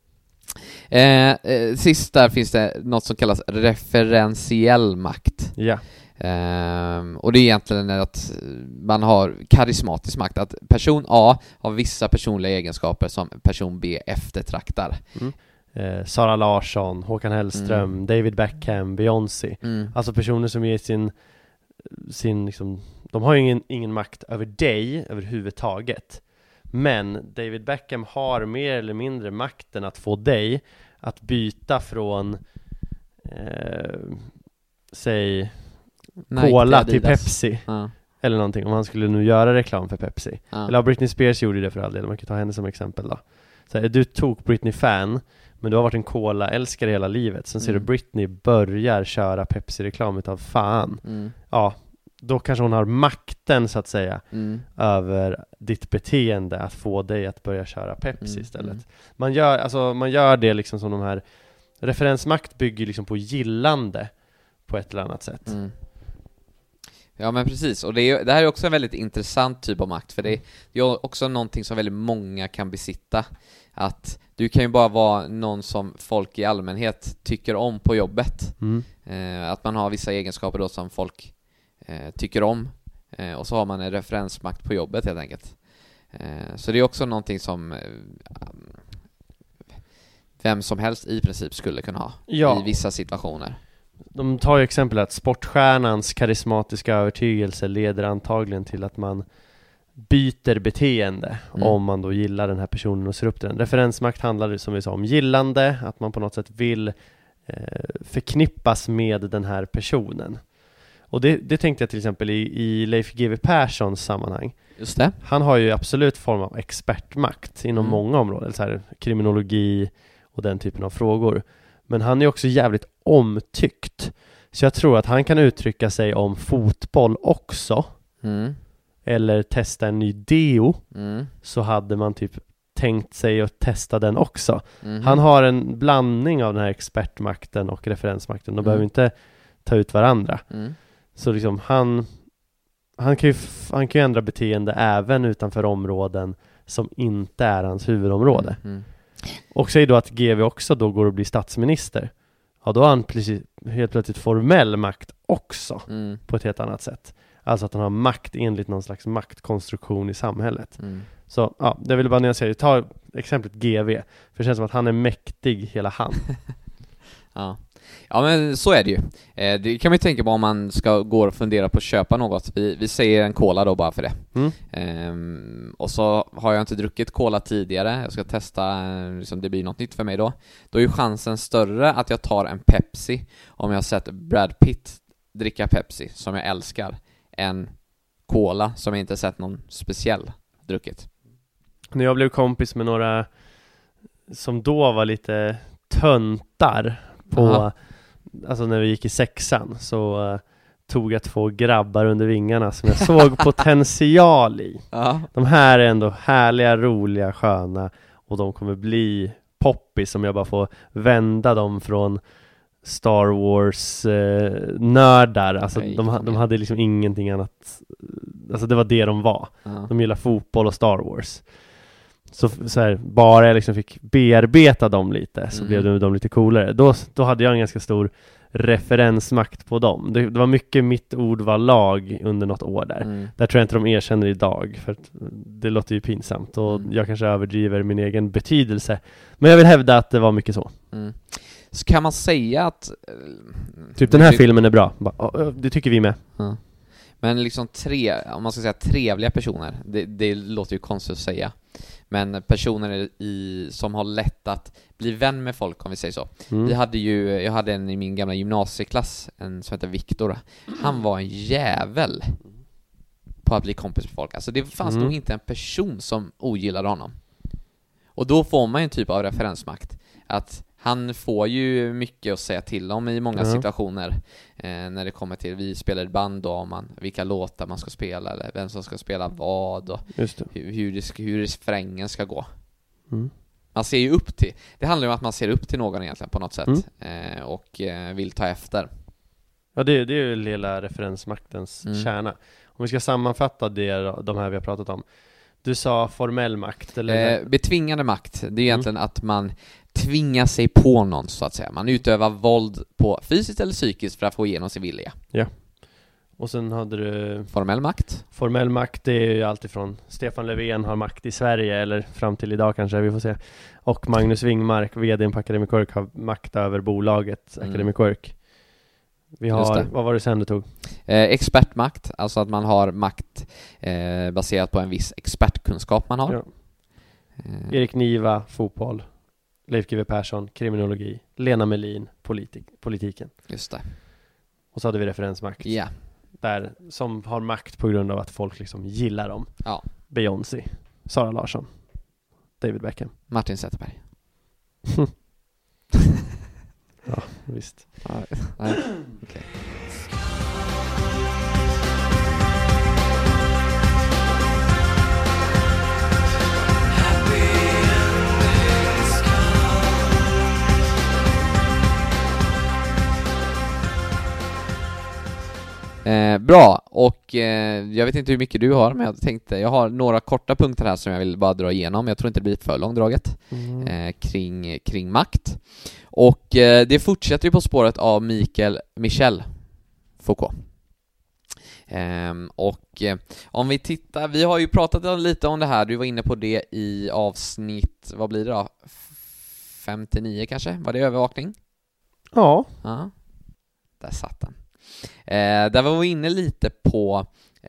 Sist där finns det något som kallas referentiell makt. Ja. Och det är egentligen att man har karismatisk makt, att person A har vissa personliga egenskaper som person B eftertraktar. Sara Larsson, Håkan Hellström, David Beckham, Beyoncé. Alltså personer som ger sin liksom, de har ju ingen makt över dig överhuvudtaget. Men David Beckham har mer eller mindre makten att få dig att byta från säg Cola till Pepsi. Eller någonting, om han skulle nu göra reklam för Pepsi. Eller Britney Spears gjorde det för all del. Man kan ta henne som exempel då. Så här, du tog Britney-fan, men du har varit en Cola-älskare hela livet. Sen ser du Britney börjar köra Pepsi-reklam utav fan. Ja, då kanske hon har makten så att säga över ditt beteende att få dig att börja köra Pepsi istället. Man gör det liksom som de här referensmakt bygger liksom på gillande på ett eller annat sätt. Ja, men precis. Och det här är också en väldigt intressant typ av makt, för det är också någonting som väldigt många kan besitta. Att du kan ju bara vara någon som folk i allmänhet tycker om på jobbet. Att man har vissa egenskaper då som folk tycker om, och så har man en referensmakt på jobbet helt enkelt. Så det är också någonting som vem som helst i princip skulle kunna ha i vissa situationer. De tar ju exempel att sportstjärnans karismatiska övertygelse leder antagligen till att man byter beteende om man då gillar den här personen och ser upp till den. Referensmakt handlar, som vi sa, om gillande, att man på något sätt vill förknippas med den här personen. Och det tänkte jag till exempel i Leif GW Perssons sammanhang. Just det. Han har ju absolut form av expertmakt inom många områden, så här, kriminologi och den typen av frågor. Men han är också jävligt omtyckt. Så jag tror att han kan uttrycka sig om fotboll också. Eller testa en ny deo. Så hade man typ tänkt sig att testa den också. Han har en blandning av den här expertmakten och referensmakten. De behöver inte ta ut varandra. Så liksom han kan ju ändra beteende även utanför områden som inte är hans huvudområde. Och säg då att GV också då går och blir statsminister. Ja, då har han helt plötsligt formell makt också på ett helt annat sätt. Alltså att han har makt enligt någon slags maktkonstruktion i samhället. Så ja, det vill bara nyansera. Ta exemplet GV. För det känns som att han är mäktig hela han. Ja, men så är det ju. Det kan man ju tänka på om man ska gå och fundera på att köpa något. Vi säger en cola då bara för det. Och så har jag inte druckit cola tidigare. Jag ska testa, liksom det blir något nytt för mig då. Då är ju chansen större att jag tar en Pepsi om jag har sett Brad Pitt dricka Pepsi, som jag älskar, än cola som jag inte sett någon speciell druckit. När jag blev kompis med några som då var lite töntar på, alltså när vi gick i 6:an, så tog jag 2 grabbar under vingarna som jag såg potential i. De här är ändå härliga, roliga, sköna, och de kommer bli poppis om jag bara får vända dem från Star Wars nördar. Alltså de hade liksom ingenting annat. Alltså det var det de var. De gillar fotboll och Star Wars. så här, bara jag liksom fick bearbeta dem lite så blev de lite coolare. Då hade jag en ganska stor referensmakt på dem. Det var mycket mitt ord var lag under något år där. Där tror jag inte de erkänner idag, för att det låter ju pinsamt och jag kanske överdriver min egen betydelse. Men jag vill hävda att det var mycket så. Så kan man säga att typ den här filmen är bra. Det tycker vi med. Men liksom om man ska säga trevliga personer, det låter ju konstigt att säga. Men personer som har lätt att bli vän med folk, om vi säger så. Jag hade en i min gamla gymnasieklass, en som heter Viktor. Han var en jävel på att bli kompis med folk. Alltså det fanns nog inte en person som ogillade honom. Och då får man ju en typ av referensmakt. Att han får ju mycket att säga till om i många situationer när det kommer till, vi spelar ett band då, vilka låtar man ska spela eller vem som ska spela vad och hur refrängen ska gå. Man ser ju upp till, det handlar ju om att man ser upp till någon egentligen på något sätt och vill ta efter. Ja, det är ju lilla referensmaktens kärna. Om vi ska sammanfatta de här vi har pratat om. Du sa formell makt eller? Betvingande makt, det är egentligen att man tvingar sig på någon, så att säga. Man utövar våld på fysiskt eller psykiskt för att få igenom sin vilja. Ja. Och sen hade du formell makt. Formell makt, det är ju alltifrån Stefan Löfven har makt i Sverige, eller fram till idag kanske, vi får se. Och Magnus Wingmark, vdn på Academic Work, har makt över bolaget Academic Work. Vi har, vad var det sen du tog? Expertmakt, alltså att man har makt baserat på en viss expertkunskap man har. Ja. Erik Niva, fotboll. Leif GW Persson, kriminologi. Lena Melin, politiken. Just det. Och så hade vi referensmakt. Ja. Där, som har makt på grund av att folk liksom gillar dem. Ja. Beyoncé, Sara Larsson, David Beckham, Martin Zetterberg. Ja, visst. Nej. Okay. Bra, och jag vet inte hur mycket du har, men jag har några korta punkter här som jag vill bara dra igenom. Jag tror inte det blir för långdraget kring makt. Och det fortsätter ju på spåret av Michel Foucault. Om vi tittar, vi har ju pratat lite om det här, du var inne på det i avsnitt, vad blir det då? 59 kanske? Var det övervakning? Ja. Där satt den. Där var vi inne lite på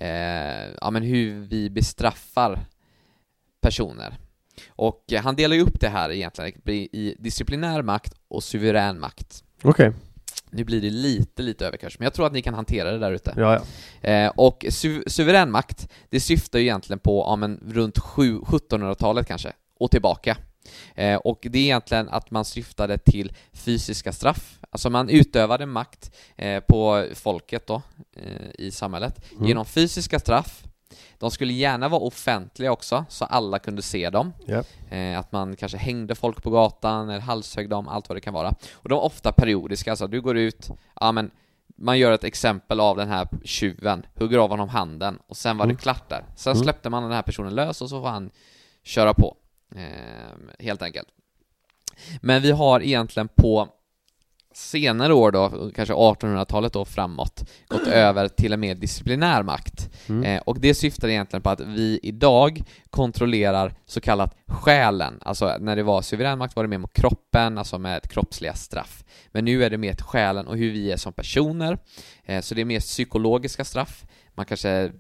men hur vi bestraffar personer. Och han delar ju upp det här egentligen i disciplinär makt och suverän makt. Okej. Nu blir det lite överkurs, men jag tror att ni kan hantera det där ute. Ja. Och suverän makt, det syftar ju egentligen på runt 1700-talet kanske och tillbaka. Och det är egentligen att man syftade till fysiska straff. Alltså man utövade makt på folket då i samhället genom fysiska straff. De skulle gärna vara offentliga också, så alla kunde se dem. Att man kanske hängde folk på gatan eller halshögg dem, allt vad det kan vara. Och de var ofta periodiska, alltså du går ut, man gör ett exempel av den här tjuven, hugger av honom handen och sen var det klart där. Sen släppte man den här personen lös och så får han köra på. Helt enkelt. Men vi har egentligen på senare år då, kanske 1800-talet då framåt, gått över till en mer disciplinär makt. Och det syftar egentligen på att vi idag kontrollerar så kallat själen. Alltså när det var suverän makt var det mer mot kroppen, alltså med kroppsliga straff. Men nu är det mer till själen och hur vi är som personer. Så det är mer psykologiska straff. Man kanske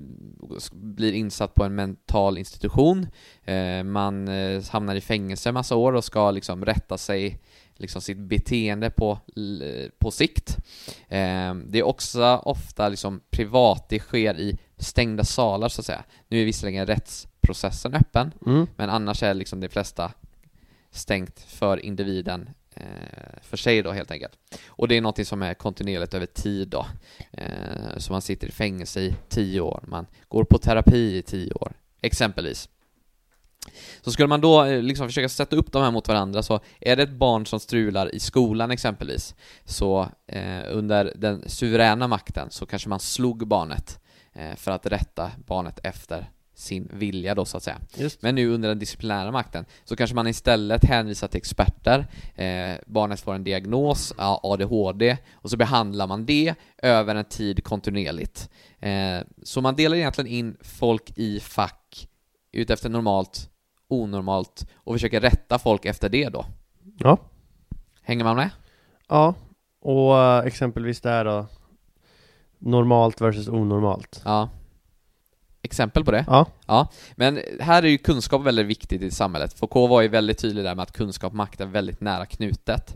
blir insatt på en mental institution. Man hamnar i fängelse en massa år och ska liksom rätta sig, liksom sitt beteende på sikt. Det är också ofta liksom privat, det sker i stängda salar så att säga. Nu är visserligen rättsprocessen öppen, men annars är liksom de flesta stängt för individen för sig då helt enkelt. Och det är något som är kontinuerligt över tid då. Så man sitter i fängelse i 10 år, man går på terapi i 10 år exempelvis. Så skulle man då liksom försöka sätta upp de här mot varandra, så är det ett barn som strular i skolan exempelvis, så under den suveräna makten så kanske man slog barnet för att rätta barnet efter sin vilja då så att säga. Just. Men nu under den disciplinära makten så kanske man istället hänvisar till experter. Barnet får en diagnos, ADHD, och så behandlar man det över en tid kontinuerligt. Så man delar egentligen in folk i fack ut efter normalt, onormalt och försöker rätta folk efter det då. Ja. Hänger man med? Ja, och exempelvis där då, normalt versus onormalt. Ja. Exempel på det? Ja. Ja, men här är ju kunskap väldigt viktigt i samhället. Foucault var ju väldigt tydlig där med att kunskap och makt är väldigt nära knutet.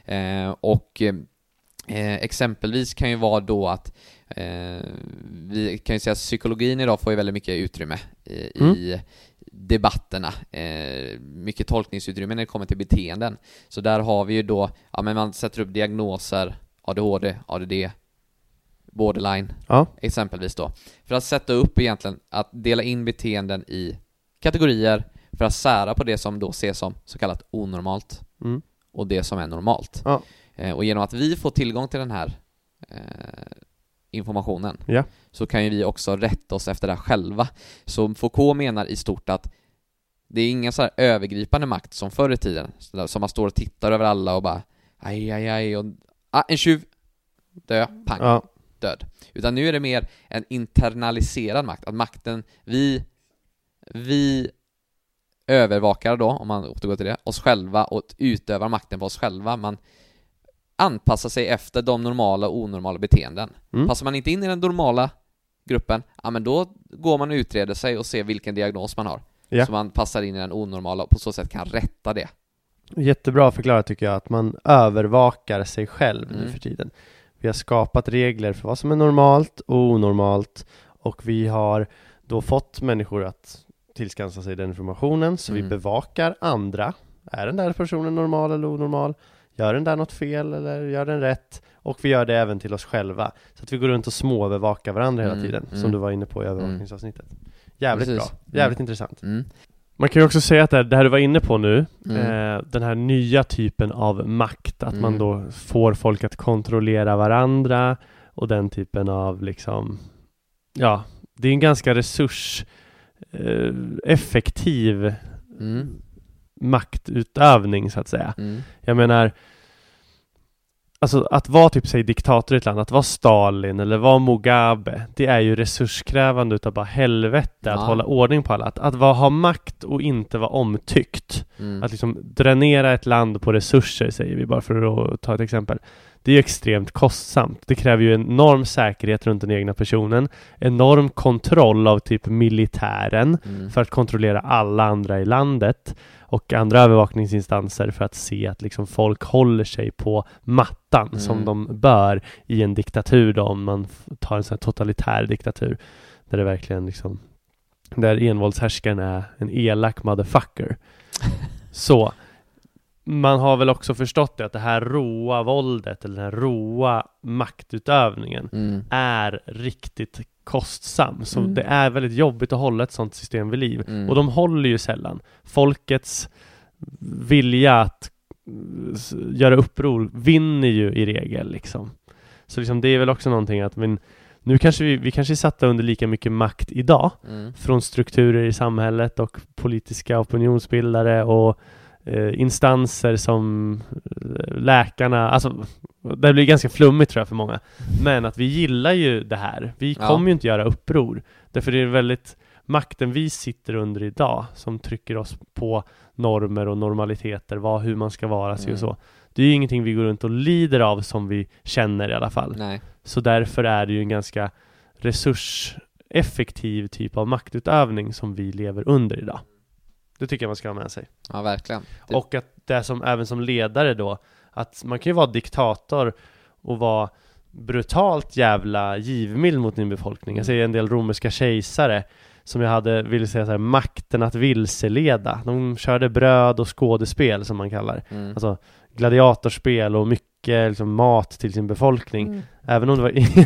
Exempelvis kan ju vara då att vi kan ju säga att psykologin idag får ju väldigt mycket utrymme i debatterna, mycket tolkningsutrymme när det kommer till beteenden. Så där har vi ju då, men man sätter upp diagnoser, ADHD, ADD, borderline, exempelvis då. För att sätta upp egentligen, att dela in beteenden i kategorier för att sära på det som då ses som så kallat onormalt och det som är normalt. Ja. Och genom att vi får tillgång till den här informationen så kan ju vi också rätta oss efter det själva. Så Foucault menar i stort att det är ingen så här övergripande makt som förr i tiden, som man står och tittar över alla och bara aj och en tjuv, dö, pang, död. Utan nu är det mer en internaliserad makt, att makten vi övervakar då, om man återgår till det, oss själva och utövar makten på oss själva. Man anpassar sig efter de normala och onormala beteenden. Passar man inte in i den normala gruppen, men då går man och utreder sig och ser vilken diagnos man har. Så man passar in i den onormala och på så sätt kan rätta det. Jättebra förklarat tycker jag, att man övervakar sig själv nu för tiden. Vi har skapat regler för vad som är normalt och onormalt, och vi har då fått människor att tillskansa sig den informationen, så vi bevakar andra. Är den där personen normal eller onormal? Gör den där något fel eller gör den rätt? Och vi gör det även till oss själva. Så att vi går runt och småövervakar varandra hela tiden, som du var inne på i övervakningsavsnittet. Jävligt bra, jävligt intressant. Man kan ju också säga att det här du var inne på nu, den här nya typen av makt, att man då får folk att kontrollera varandra och den typen av liksom, det är en ganska resurseffektiv maktutövning så att säga. Jag menar, alltså att vara typ säg diktator i ett land, att vara Stalin eller vara Mugabe, det är ju resurskrävande utav bara helvete att hålla ordning på alla. Att ha makt och inte vara omtyckt. Att liksom dränera ett land på resurser, säger vi bara för att ta ett exempel. Det är ju extremt kostsamt. Det kräver ju enorm säkerhet runt den egna personen. Enorm kontroll av typ militären för att kontrollera alla andra i landet. Och andra övervakningsinstanser för att se att liksom folk håller sig på mattan som de bör i en diktatur då, om man tar en sån här totalitär diktatur där det verkligen liksom, där envåldshärskaren är en elak motherfucker. Så man har väl också förstått det, att det här råa våldet eller den här råa maktutövningen är riktigt kostsam. Så det är väldigt jobbigt att hålla ett sånt system vid liv. Och de håller ju sällan. Folkets vilja att göra uppror vinner ju i regel liksom. Så liksom det är väl också någonting att nu kanske vi kanske är satta under lika mycket makt idag från strukturer i samhället och politiska opinionsbildare och instanser som läkarna, alltså det blir ganska flummigt tror jag för många, men att vi gillar ju det här, vi kommer ju inte göra uppror, därför det är väldigt makten vi sitter under idag som trycker oss på normer och normaliteter, hur man ska vara sig och så. Det är ju ingenting vi går runt och lider av som vi känner i alla fall. Nej. Så därför är det ju en ganska resurseffektiv typ av maktutövning som vi lever under idag. Det tycker jag man ska ha med sig. Ja, verkligen. Och att det som, även som ledare då, att man kan ju vara diktator och vara brutalt jävla givmild mot din befolkning. Jag ser en del romerska kejsare som jag ville säga så här, makten att vilseleda. De körde bröd och skådespel som man kallar. Alltså gladiatorspel och mycket liksom, mat till sin befolkning. Även om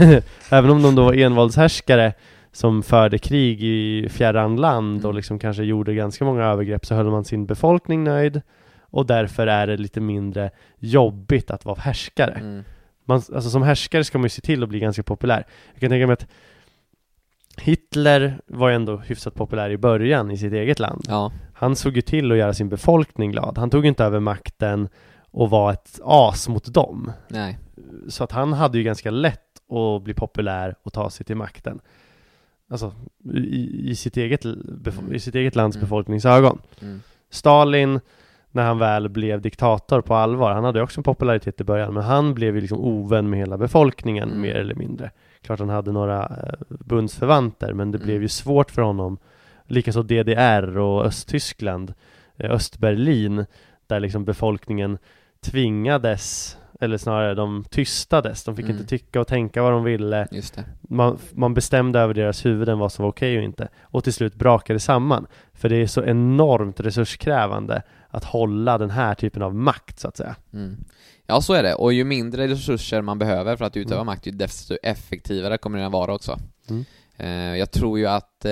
de då var envåldshärskare som förde krig i fjärran land och liksom kanske gjorde ganska många övergrepp, så höll man sin befolkning nöjd, och därför är det lite mindre jobbigt att vara härskare. Alltså som härskare ska man ju se till att bli ganska populär. Jag kan tänka mig att Hitler var ju ändå hyfsat populär i början i sitt eget land. Ja. Han såg ju till att göra sin befolkning glad. Han tog inte över makten och var ett as mot dem. Nej. Så att han hade ju ganska lätt att bli populär och ta sig till makten. Alltså i sitt eget lands befolkningsögon. Stalin, när han väl blev diktator på allvar, han hade också en popularitet i början, men han blev ju liksom ovän med hela befolkningen mer eller mindre. Klart han hade några bundsförvanter, men det blev ju svårt för honom. Likaså DDR och Östtyskland, Östberlin, där liksom befolkningen tvingades, eller snarare de tystades. De fick inte tycka och tänka vad de ville. Just det. Man bestämde över deras huvuden vad som var okej och inte. Och till slut brakade samman. För det är så enormt resurskrävande att hålla den här typen av makt, så att säga. Ja, så är det. Och ju mindre resurser man behöver för att utöva makt, ju desto effektivare kommer den vara också. Jag tror ju att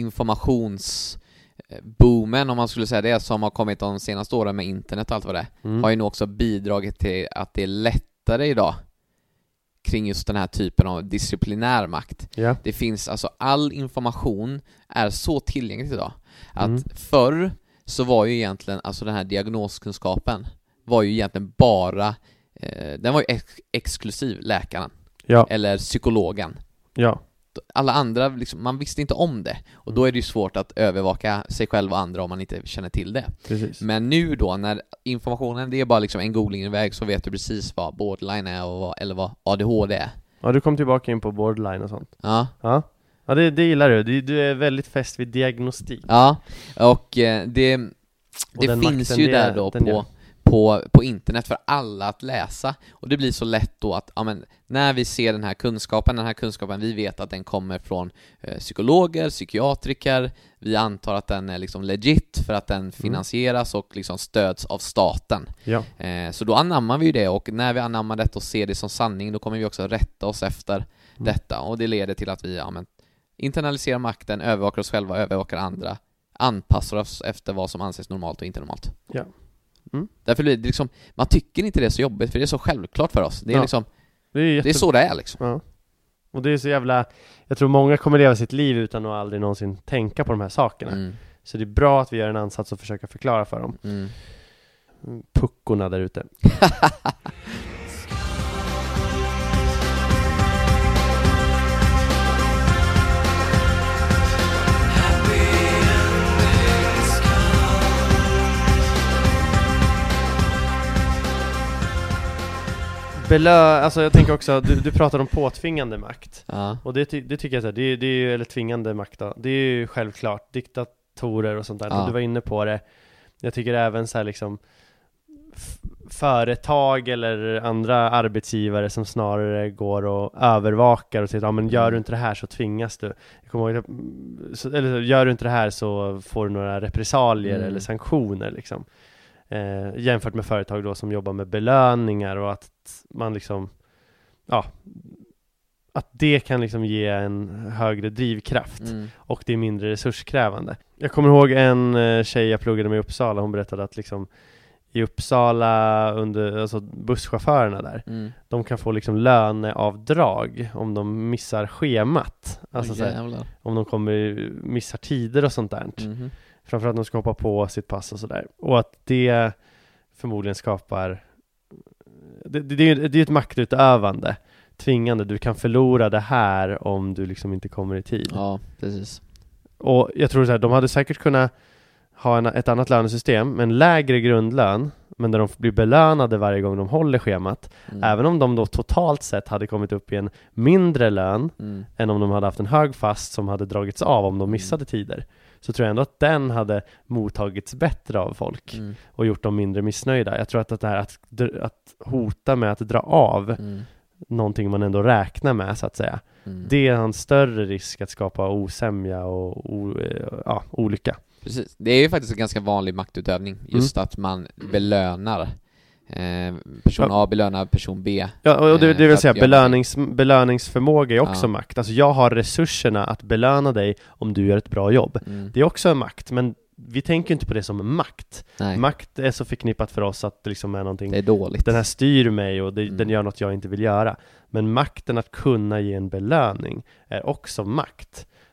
informationsboomen, om man skulle säga det, som har kommit de senaste åren med internet och allt vad det har ju nog också bidragit till att det är lättare idag kring just den här typen av disciplinär makt. Yeah. Det finns alltså, all information är så tillgänglig idag att förr så var ju egentligen, alltså den här diagnoskunskapen var ju egentligen bara den var ju exklusiv läkaren eller psykologen. Ja. Alla andra, liksom, man visste inte om det. Och då är det ju svårt att övervaka sig själv och andra om man inte känner till det. Precis. Men nu då, när informationen, det är bara liksom en googling iväg, så vet du precis vad borderline är och eller vad ADHD är. Ja, du kom tillbaka in på borderline och sånt. Ja. Ja, det gillar du. Du är väldigt fäst vid diagnostik. Ja, och det finns ju där då på internet för alla att läsa. Och det blir så lätt då att när vi ser den här kunskapen, vi vet att den kommer från psykologer, psykiatriker. Vi antar att den är liksom legit för att den finansieras och liksom stöds av staten. Ja. Så då anammar vi ju det, och när vi anammar det och ser det som sanning, då kommer vi också rätta oss efter detta. Och det leder till att vi internaliserar makten, övervakar oss själva, övervakar andra, anpassar oss efter vad som anses normalt och inte normalt. Ja. Därför blir det liksom, man tycker inte det är så jobbigt, för det är så självklart för oss. Det är liksom, det är så det är liksom. Ja. Och det är så jävla, jag tror många kommer leva sitt liv utan att aldrig någonsin tänka på de här sakerna. Så det är bra att vi gör en ansats och försöka förklara för dem. Puckorna där ute. Alltså jag tänker också, du pratar om påtvingande makt. Och det tycker jag så här, det är ju, eller tvingande makt då. Det är ju självklart diktatorer och sånt där. Du var inne på det. Jag tycker även så här liksom företag eller andra arbetsgivare som snarare går och övervakar och säger men gör du inte det här så tvingas du. Eller gör du inte det här så får du några repressalier eller sanktioner liksom. Jämfört med företag då som jobbar med belöningar, och att man liksom att det kan liksom ge en högre drivkraft och det är mindre resurskrävande. Jag kommer ihåg en tjej jag pluggade med i Uppsala, hon berättade att liksom i Uppsala alltså busschaufförerna där, de kan få liksom löneavdrag om de missar schemat, alltså såhär, om de missar tider och sånt där. Framförallt att de ska hoppa på sitt pass och sådär. Och att det förmodligen skapar det är ett maktutövande, tvingande. Du kan förlora det här om du liksom inte kommer i tid. Ja, precis. Och jag tror så här, de hade säkert kunnat ha ett annat lönesystem med en lägre grundlön, men där de blir belönade varje gång de håller schemat. Även om de då totalt sett hade kommit upp i en mindre lön än om de hade haft en hög fast som hade dragits av om de missade tider. Så tror jag ändå att den hade mottagits bättre av folk och gjort dem mindre missnöjda. Jag tror att det här att hota med att dra av någonting man ändå räknar med, så att säga. Det är en större risk att skapa osämja och olycka. Precis. Det är ju faktiskt en ganska vanlig maktutövning, just att man belönar person A belönar person B. Ja, och det vill säga belöningsförmåga är också makt. Alltså jag har resurserna att belöna dig om du gör ett bra jobb. Det är också en makt, men vi tänker inte på det som makt. Nej. Makt är så förknippat för oss att det liksom är någonting, det är dåligt. Den här styr mig och den gör något jag inte vill göra. Men makten att kunna ge en belöning är också makt.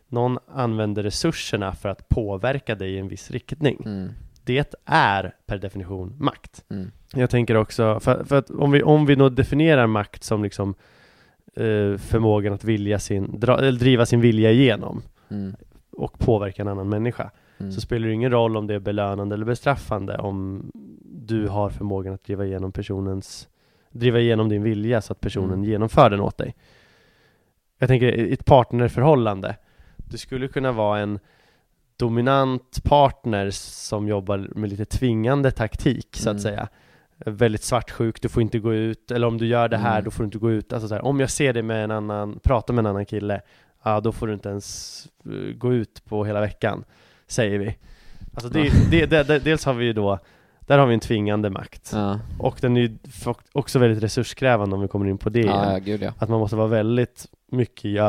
Någon använder resurserna för att påverka dig i en viss riktning. Det är per definition makt. Jag tänker också, för att om vi då definierar makt som liksom förmågan att driva sin vilja igenom och påverka en annan människa, så spelar det ingen roll om det är belönande eller bestraffande om du har förmågan att driva igenom din vilja så att personen genomför den åt dig. Jag tänker i ett partnerförhållande, du skulle kunna vara en dominant partner som jobbar med lite tvingande taktik så att säga. Väldigt svartsjuk, du får inte gå ut, eller om du gör det här då får du inte gå ut. Alltså så här, om jag ser dig prata med en annan kille, då får du inte ens gå ut på hela veckan, säger vi. Alltså dels har vi ju då, där har vi en tvingande makt. Och den är ju också väldigt resurskrävande om vi kommer in på det igen. Gud, ja. Att man måste vara väldigt mycket i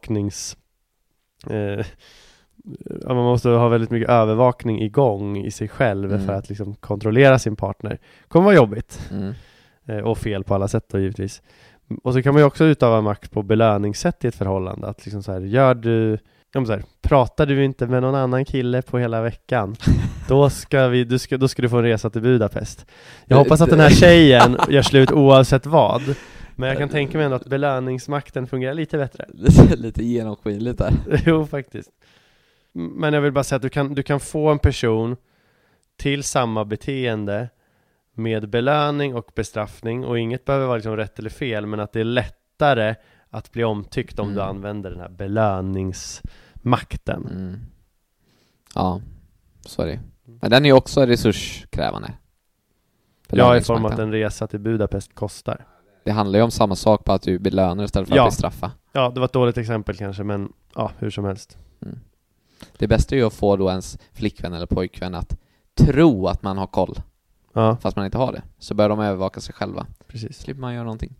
man måste ha väldigt mycket övervakning igång i sig själv för att liksom kontrollera sin partner. Det kommer vara jobbigt. Och fel på alla sätt då, givetvis. Och så kan man ju också utöva makt på belöningssätt i ett förhållande. Att liksom så här, pratar du inte med någon annan kille på hela veckan, då ska du få en resa till Budapest. Jag hoppas att den här tjejen gör slut oavsett vad. Men jag kan tänka mig ändå att belöningsmakten fungerar lite bättre. Lite genomskinligt där. Jo, faktiskt. Men jag vill bara säga att du kan få en person till samma beteende med belöning och bestraffning, och inget behöver vara liksom rätt eller fel, men att det är lättare att bli omtyckt om du använder den här belöningsmakten. Ja, så är det. Men den är ju också resurskrävande. Ja, i form av att en resa till Budapest kostar. Det handlar ju om samma sak, på att du belönar istället för att bestraffa. Ja, det var ett dåligt exempel kanske, men hur som helst. Det bästa är ju att få då ens flickvän eller pojkvän att tro att man har koll. Fast man inte har det. Så bör de övervaka sig själva. Precis. Slipper man göra någonting.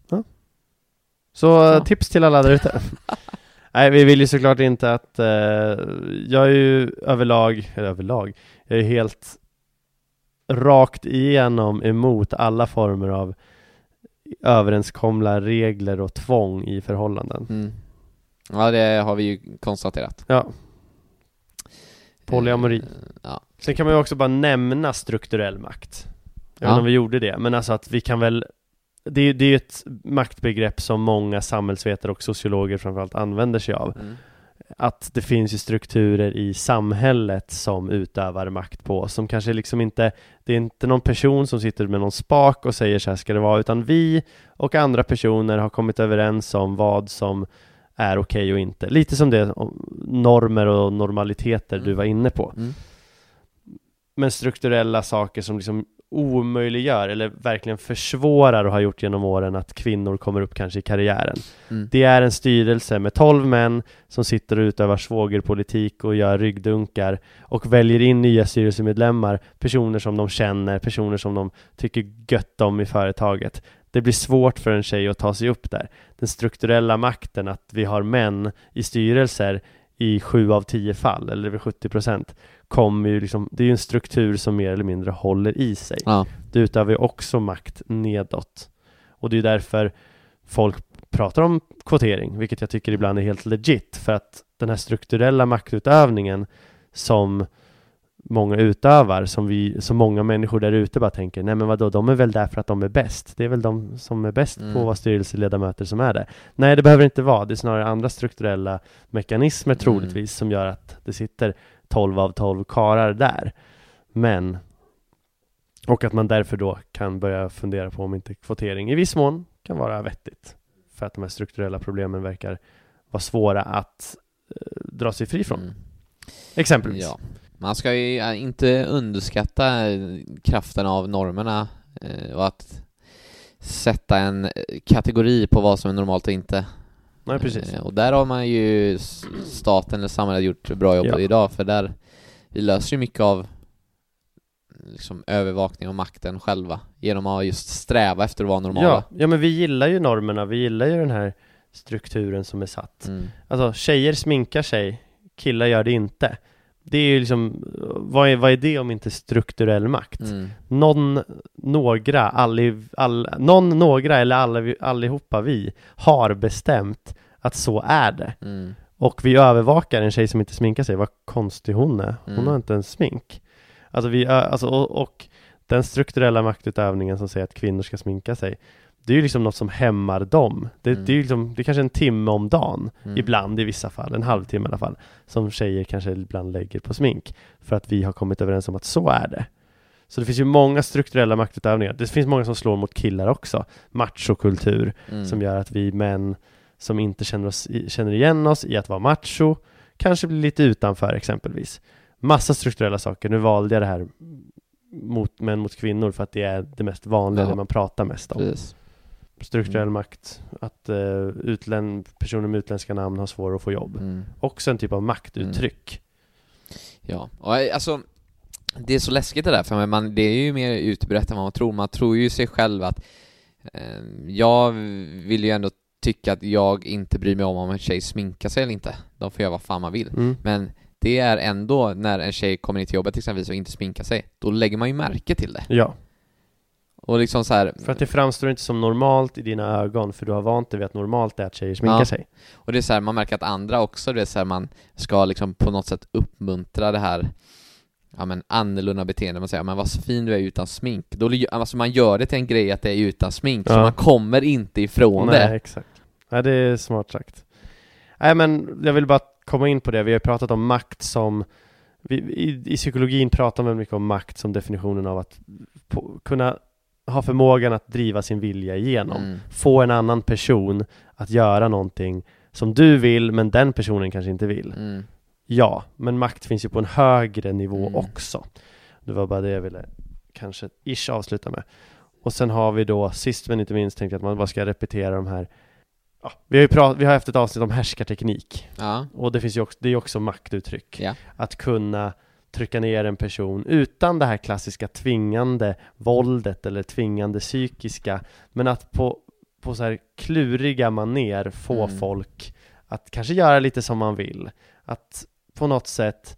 Så tips till alla där ute. Nej, vi vill ju såklart inte att jag är ju överlag jag är helt rakt igenom emot alla former av överenskomna regler och tvång i förhållanden. Ja, det har vi ju konstaterat. Ja. Polyamori. Sen kan man ju också bara nämna strukturell makt. Jag vet inte om vi gjorde det, men alltså att vi kan väl, det är ju ett maktbegrepp som många samhällsvetare och sociologer framförallt använder sig av. Att det finns ju strukturer i samhället som utövar makt på, som kanske liksom inte, det är inte någon person som sitter med någon spak och säger så här ska det vara, utan vi och andra personer har kommit överens om vad som är okej och inte. Lite som det normer och normaliteter du var inne på. Men strukturella saker som liksom omöjliggör eller verkligen försvårar och har gjort genom åren att kvinnor kommer upp kanske i karriären. Det är en styrelse med 12 män som sitter och utövar svågerpolitik och gör ryggdunkar och väljer in nya styrelsemedlemmar, personer som de känner, personer som de tycker gött om i företaget. Det blir svårt för en tjej att ta sig upp där. Den strukturella makten att vi har män i styrelser i 7 av 10 fall, eller över 70%, kommer ju liksom, det är ju en struktur som mer eller mindre håller i sig. Det utövar ju också makt nedåt. Och det är därför folk pratar om kvotering, vilket jag tycker ibland är helt legit, för att den här strukturella maktutövningen som många utövar, som många människor där ute bara tänker, nej men vadå, de är väl där för att de är bäst. Det är väl de som är bäst på att vara styrelseledamöter som är det. Nej, det behöver inte vara. Det är snarare andra strukturella mekanismer troligtvis som gör att det sitter 12 av 12 karar där. Men, och att man därför då kan börja fundera på om inte kvotering i viss mån kan vara vettigt. För att de här strukturella problemen verkar vara svåra att dra sig fri från. Exempelvis. Ja. Man ska ju inte underskatta kraften av normerna och att sätta en kategori på vad som är normalt och inte. Nej, precis. Och där har man ju staten eller samhället gjort bra jobb idag, för där vi löser ju mycket av liksom övervakning av makten själva genom att just sträva efter att vara normala. Ja, men vi gillar ju normerna, vi gillar ju den här strukturen som är satt. Alltså, tjejer sminkar sig, killar gör det inte. Det är ju liksom, vad är det om inte strukturell makt? Några eller allihopa vi har bestämt att så är det. och vi övervakar en tjej som inte sminkar sig. Vad konstig hon är. Hon har inte en smink. Alltså och den strukturella maktutövningen som säger att kvinnor ska sminka sig, det är ju liksom något som hämmar dem. Det är ju liksom, det är kanske en timme om dagen, ibland i vissa fall, en halvtimme i alla fall, som tjejer kanske ibland lägger på smink, för att vi har kommit överens om att så är det. Så det finns ju många strukturella maktutövningar. Det finns många som slår mot killar också. Machokultur som gör att vi män som inte känner igen oss i att vara macho kanske blir lite utanför exempelvis. Massa strukturella saker. Nu valde jag det här män mot kvinnor för att det är det mest vanliga, det man pratar mest om. Precis. Strukturell makt, att personer med utländska namn har svårare att få jobb. Också en typ av maktuttryck. Ja, och alltså det är så läskigt det där, för det är ju mer utbrett än vad man tror. Man tror ju sig själv att jag vill ju ändå tycka att jag inte bryr mig om en tjej sminkar sig eller inte. De får göra vad fan man vill. Men det är ändå, när en tjej kommer in till jobbet exempelvis och inte sminkar sig, då lägger man ju märke till det. Ja. Och liksom så här, för att det framstår inte som normalt i dina ögon, för du har vant dig vid att normalt är att tjejer sminkar sig. Och det är så här, man märker att andra också, det är så här, man ska liksom på något sätt uppmuntra det här annorlunda beteende. Man säger, men vad så fin du är utan smink. Då, alltså man gör det till en grej att det är utan smink, så man kommer inte ifrån det. Nej, exakt. Nej, det är smart sagt. Nej, men jag vill bara komma in på det. Vi har pratat om makt som i psykologin pratar man mycket om makt som definitionen av att kunna ha förmågan att driva sin vilja igenom. Få en annan person att göra någonting som du vill, men den personen kanske inte vill. Ja, men makt finns ju på en högre nivå också. Det var bara det jag ville kanske avsluta med. Och sen har vi då, sist men inte minst, tänkt att man bara ska repetera de här. Ja, vi har haft ett avsnitt om härskarteknik. Ja. Och det finns ju också, det är också maktuttryck. Ja. Att kunna trycka ner en person utan det här klassiska tvingande våldet eller tvingande psykiska, men att på så här kluriga maner få folk att kanske göra lite som man vill. Att på något sätt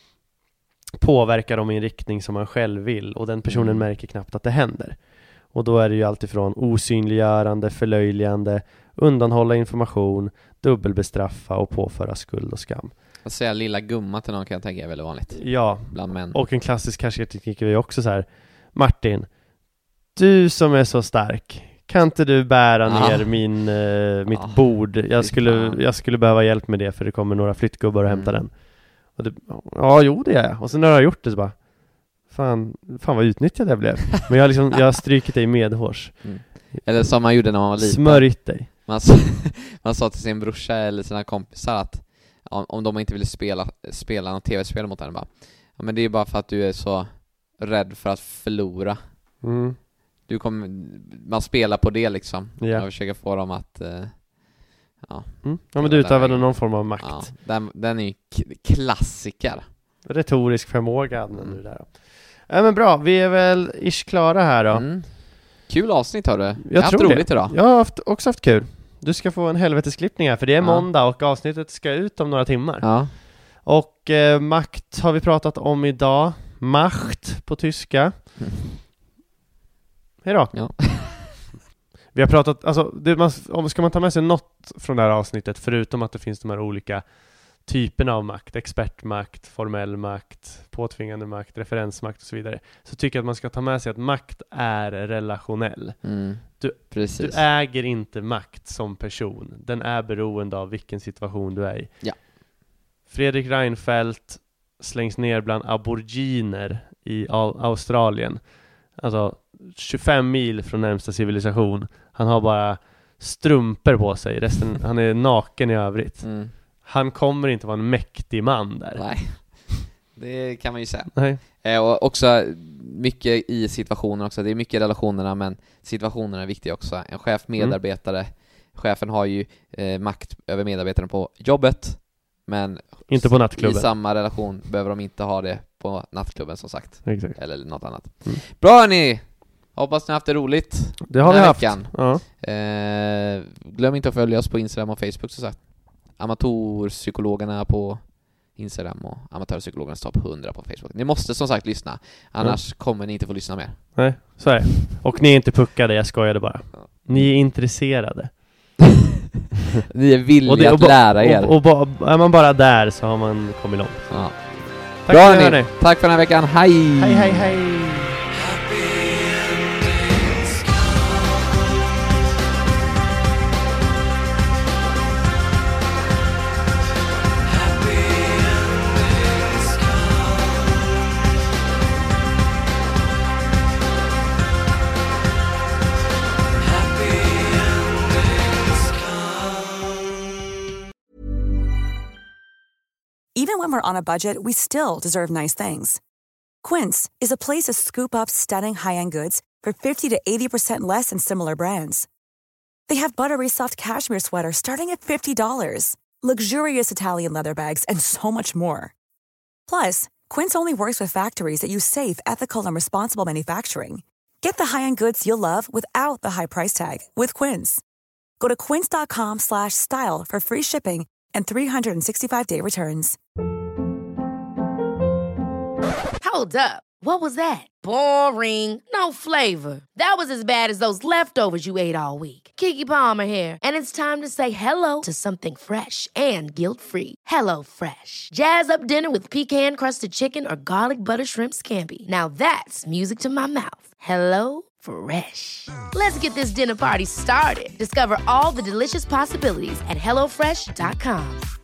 påverka dem i en riktning som man själv vill, och den personen märker knappt att det händer. Och då är det ju alltifrån osynliggörande, förlöjligande, undanhålla information, dubbelbestraffa och påföra skuld och skam. Att säga lilla gumma till någon kan jag tänka är väldigt vanligt. Ja, bland män. Och en klassisk härskarteknik är ju också så här: Martin, du som är så stark, kan inte du bära ner mitt bord? Jag skulle behöva hjälp med det, för det kommer några flyttgubbar och hämta den. Och jo, det är jag. Och sen när jag har gjort det så bara, fan vad utnyttjad jag blev. Men jag har strykit dig medhårs. Eller som man gjorde när man var liten. Smörjt dig. Man sa till sin brorsa eller sina kompisar att om de inte ville spela något tv-spel mot henne, bara, men det är bara för att du är så rädd för att förlora. Man spelar på det liksom. Jag försöker få dem att men du utövade någon form av makt. Ja, den är ju klassiker. Retorisk förmåga använder du där. Ja, men bra, vi är väl klara här då. Kul avsnitt har du. Jag har haft roligt idag. Jag har också haft kul. Du ska få en helvetesklippning här, för det är måndag och avsnittet ska ut om några timmar. Ja. Och makt har vi pratat om idag. Macht på tyska. Hej då. Ja. Vi har pratat, alltså ska man ta med sig något från det här avsnittet, förutom att det finns de här olika typerna av makt, expertmakt, formell makt, påtvingande makt, referensmakt och så vidare, så tycker jag att man ska ta med sig att makt är relationell. Du äger inte makt som person. Den är beroende av vilken situation du är i. Ja. Fredrik Reinfeldt slängs ner bland aboriginer i Australien. Alltså 25 mil från närmsta civilisation. Han har bara strumpor på sig. Resten, han är naken i övrigt. Han kommer inte vara en mäktig man där. Nej, det kan man ju säga. Nej. Och också mycket i situationen också. Det är mycket i relationerna, men situationerna är viktiga också. En chef, medarbetare. Chefen har ju makt över medarbetarna på jobbet, men inte på nattklubben. I samma relation behöver de inte ha det på nattklubben, som sagt. Exakt. Eller något annat. Bra hörni! Hoppas ni har haft det roligt. Det har vi haft. Ja. Glöm inte att följa oss på Instagram och Facebook, som sagt. Amatörpsykologerna på Instagram och amatörpsykologerna topp 100 på Facebook. Ni måste som sagt lyssna, annars kommer ni inte få lyssna mer. Nej, så är det. Och ni är inte puckade, jag skojade bara. Ni är intresserade. Ni är villiga att lära er. Och är man bara där så har man kommit långt. Ja. Tack Bra, för det, hörni. Tack för den här veckan. Hej! Hej, hej, hej! Even when we're on a budget, we still deserve nice things. Quince is a place to scoop up stunning high-end goods for 50 to 80% less than similar brands. They have buttery soft cashmere sweaters starting at $50, luxurious Italian leather bags, and so much more. Plus, Quince only works with factories that use safe, ethical, and responsible manufacturing. Get the high-end goods you'll love without the high price tag with Quince. Go to quince.com/style for free shipping and 365-day returns. Hold up. What was that? Boring. No flavor. That was as bad as those leftovers you ate all week. Keke Palmer here, and it's time to say hello to something fresh and guilt-free. Hello Fresh. Jazz up dinner with pecan-crusted chicken or garlic butter shrimp scampi. Now that's music to my mouth. Hello Fresh. Let's get this dinner party started. Discover all the delicious possibilities at HelloFresh.com.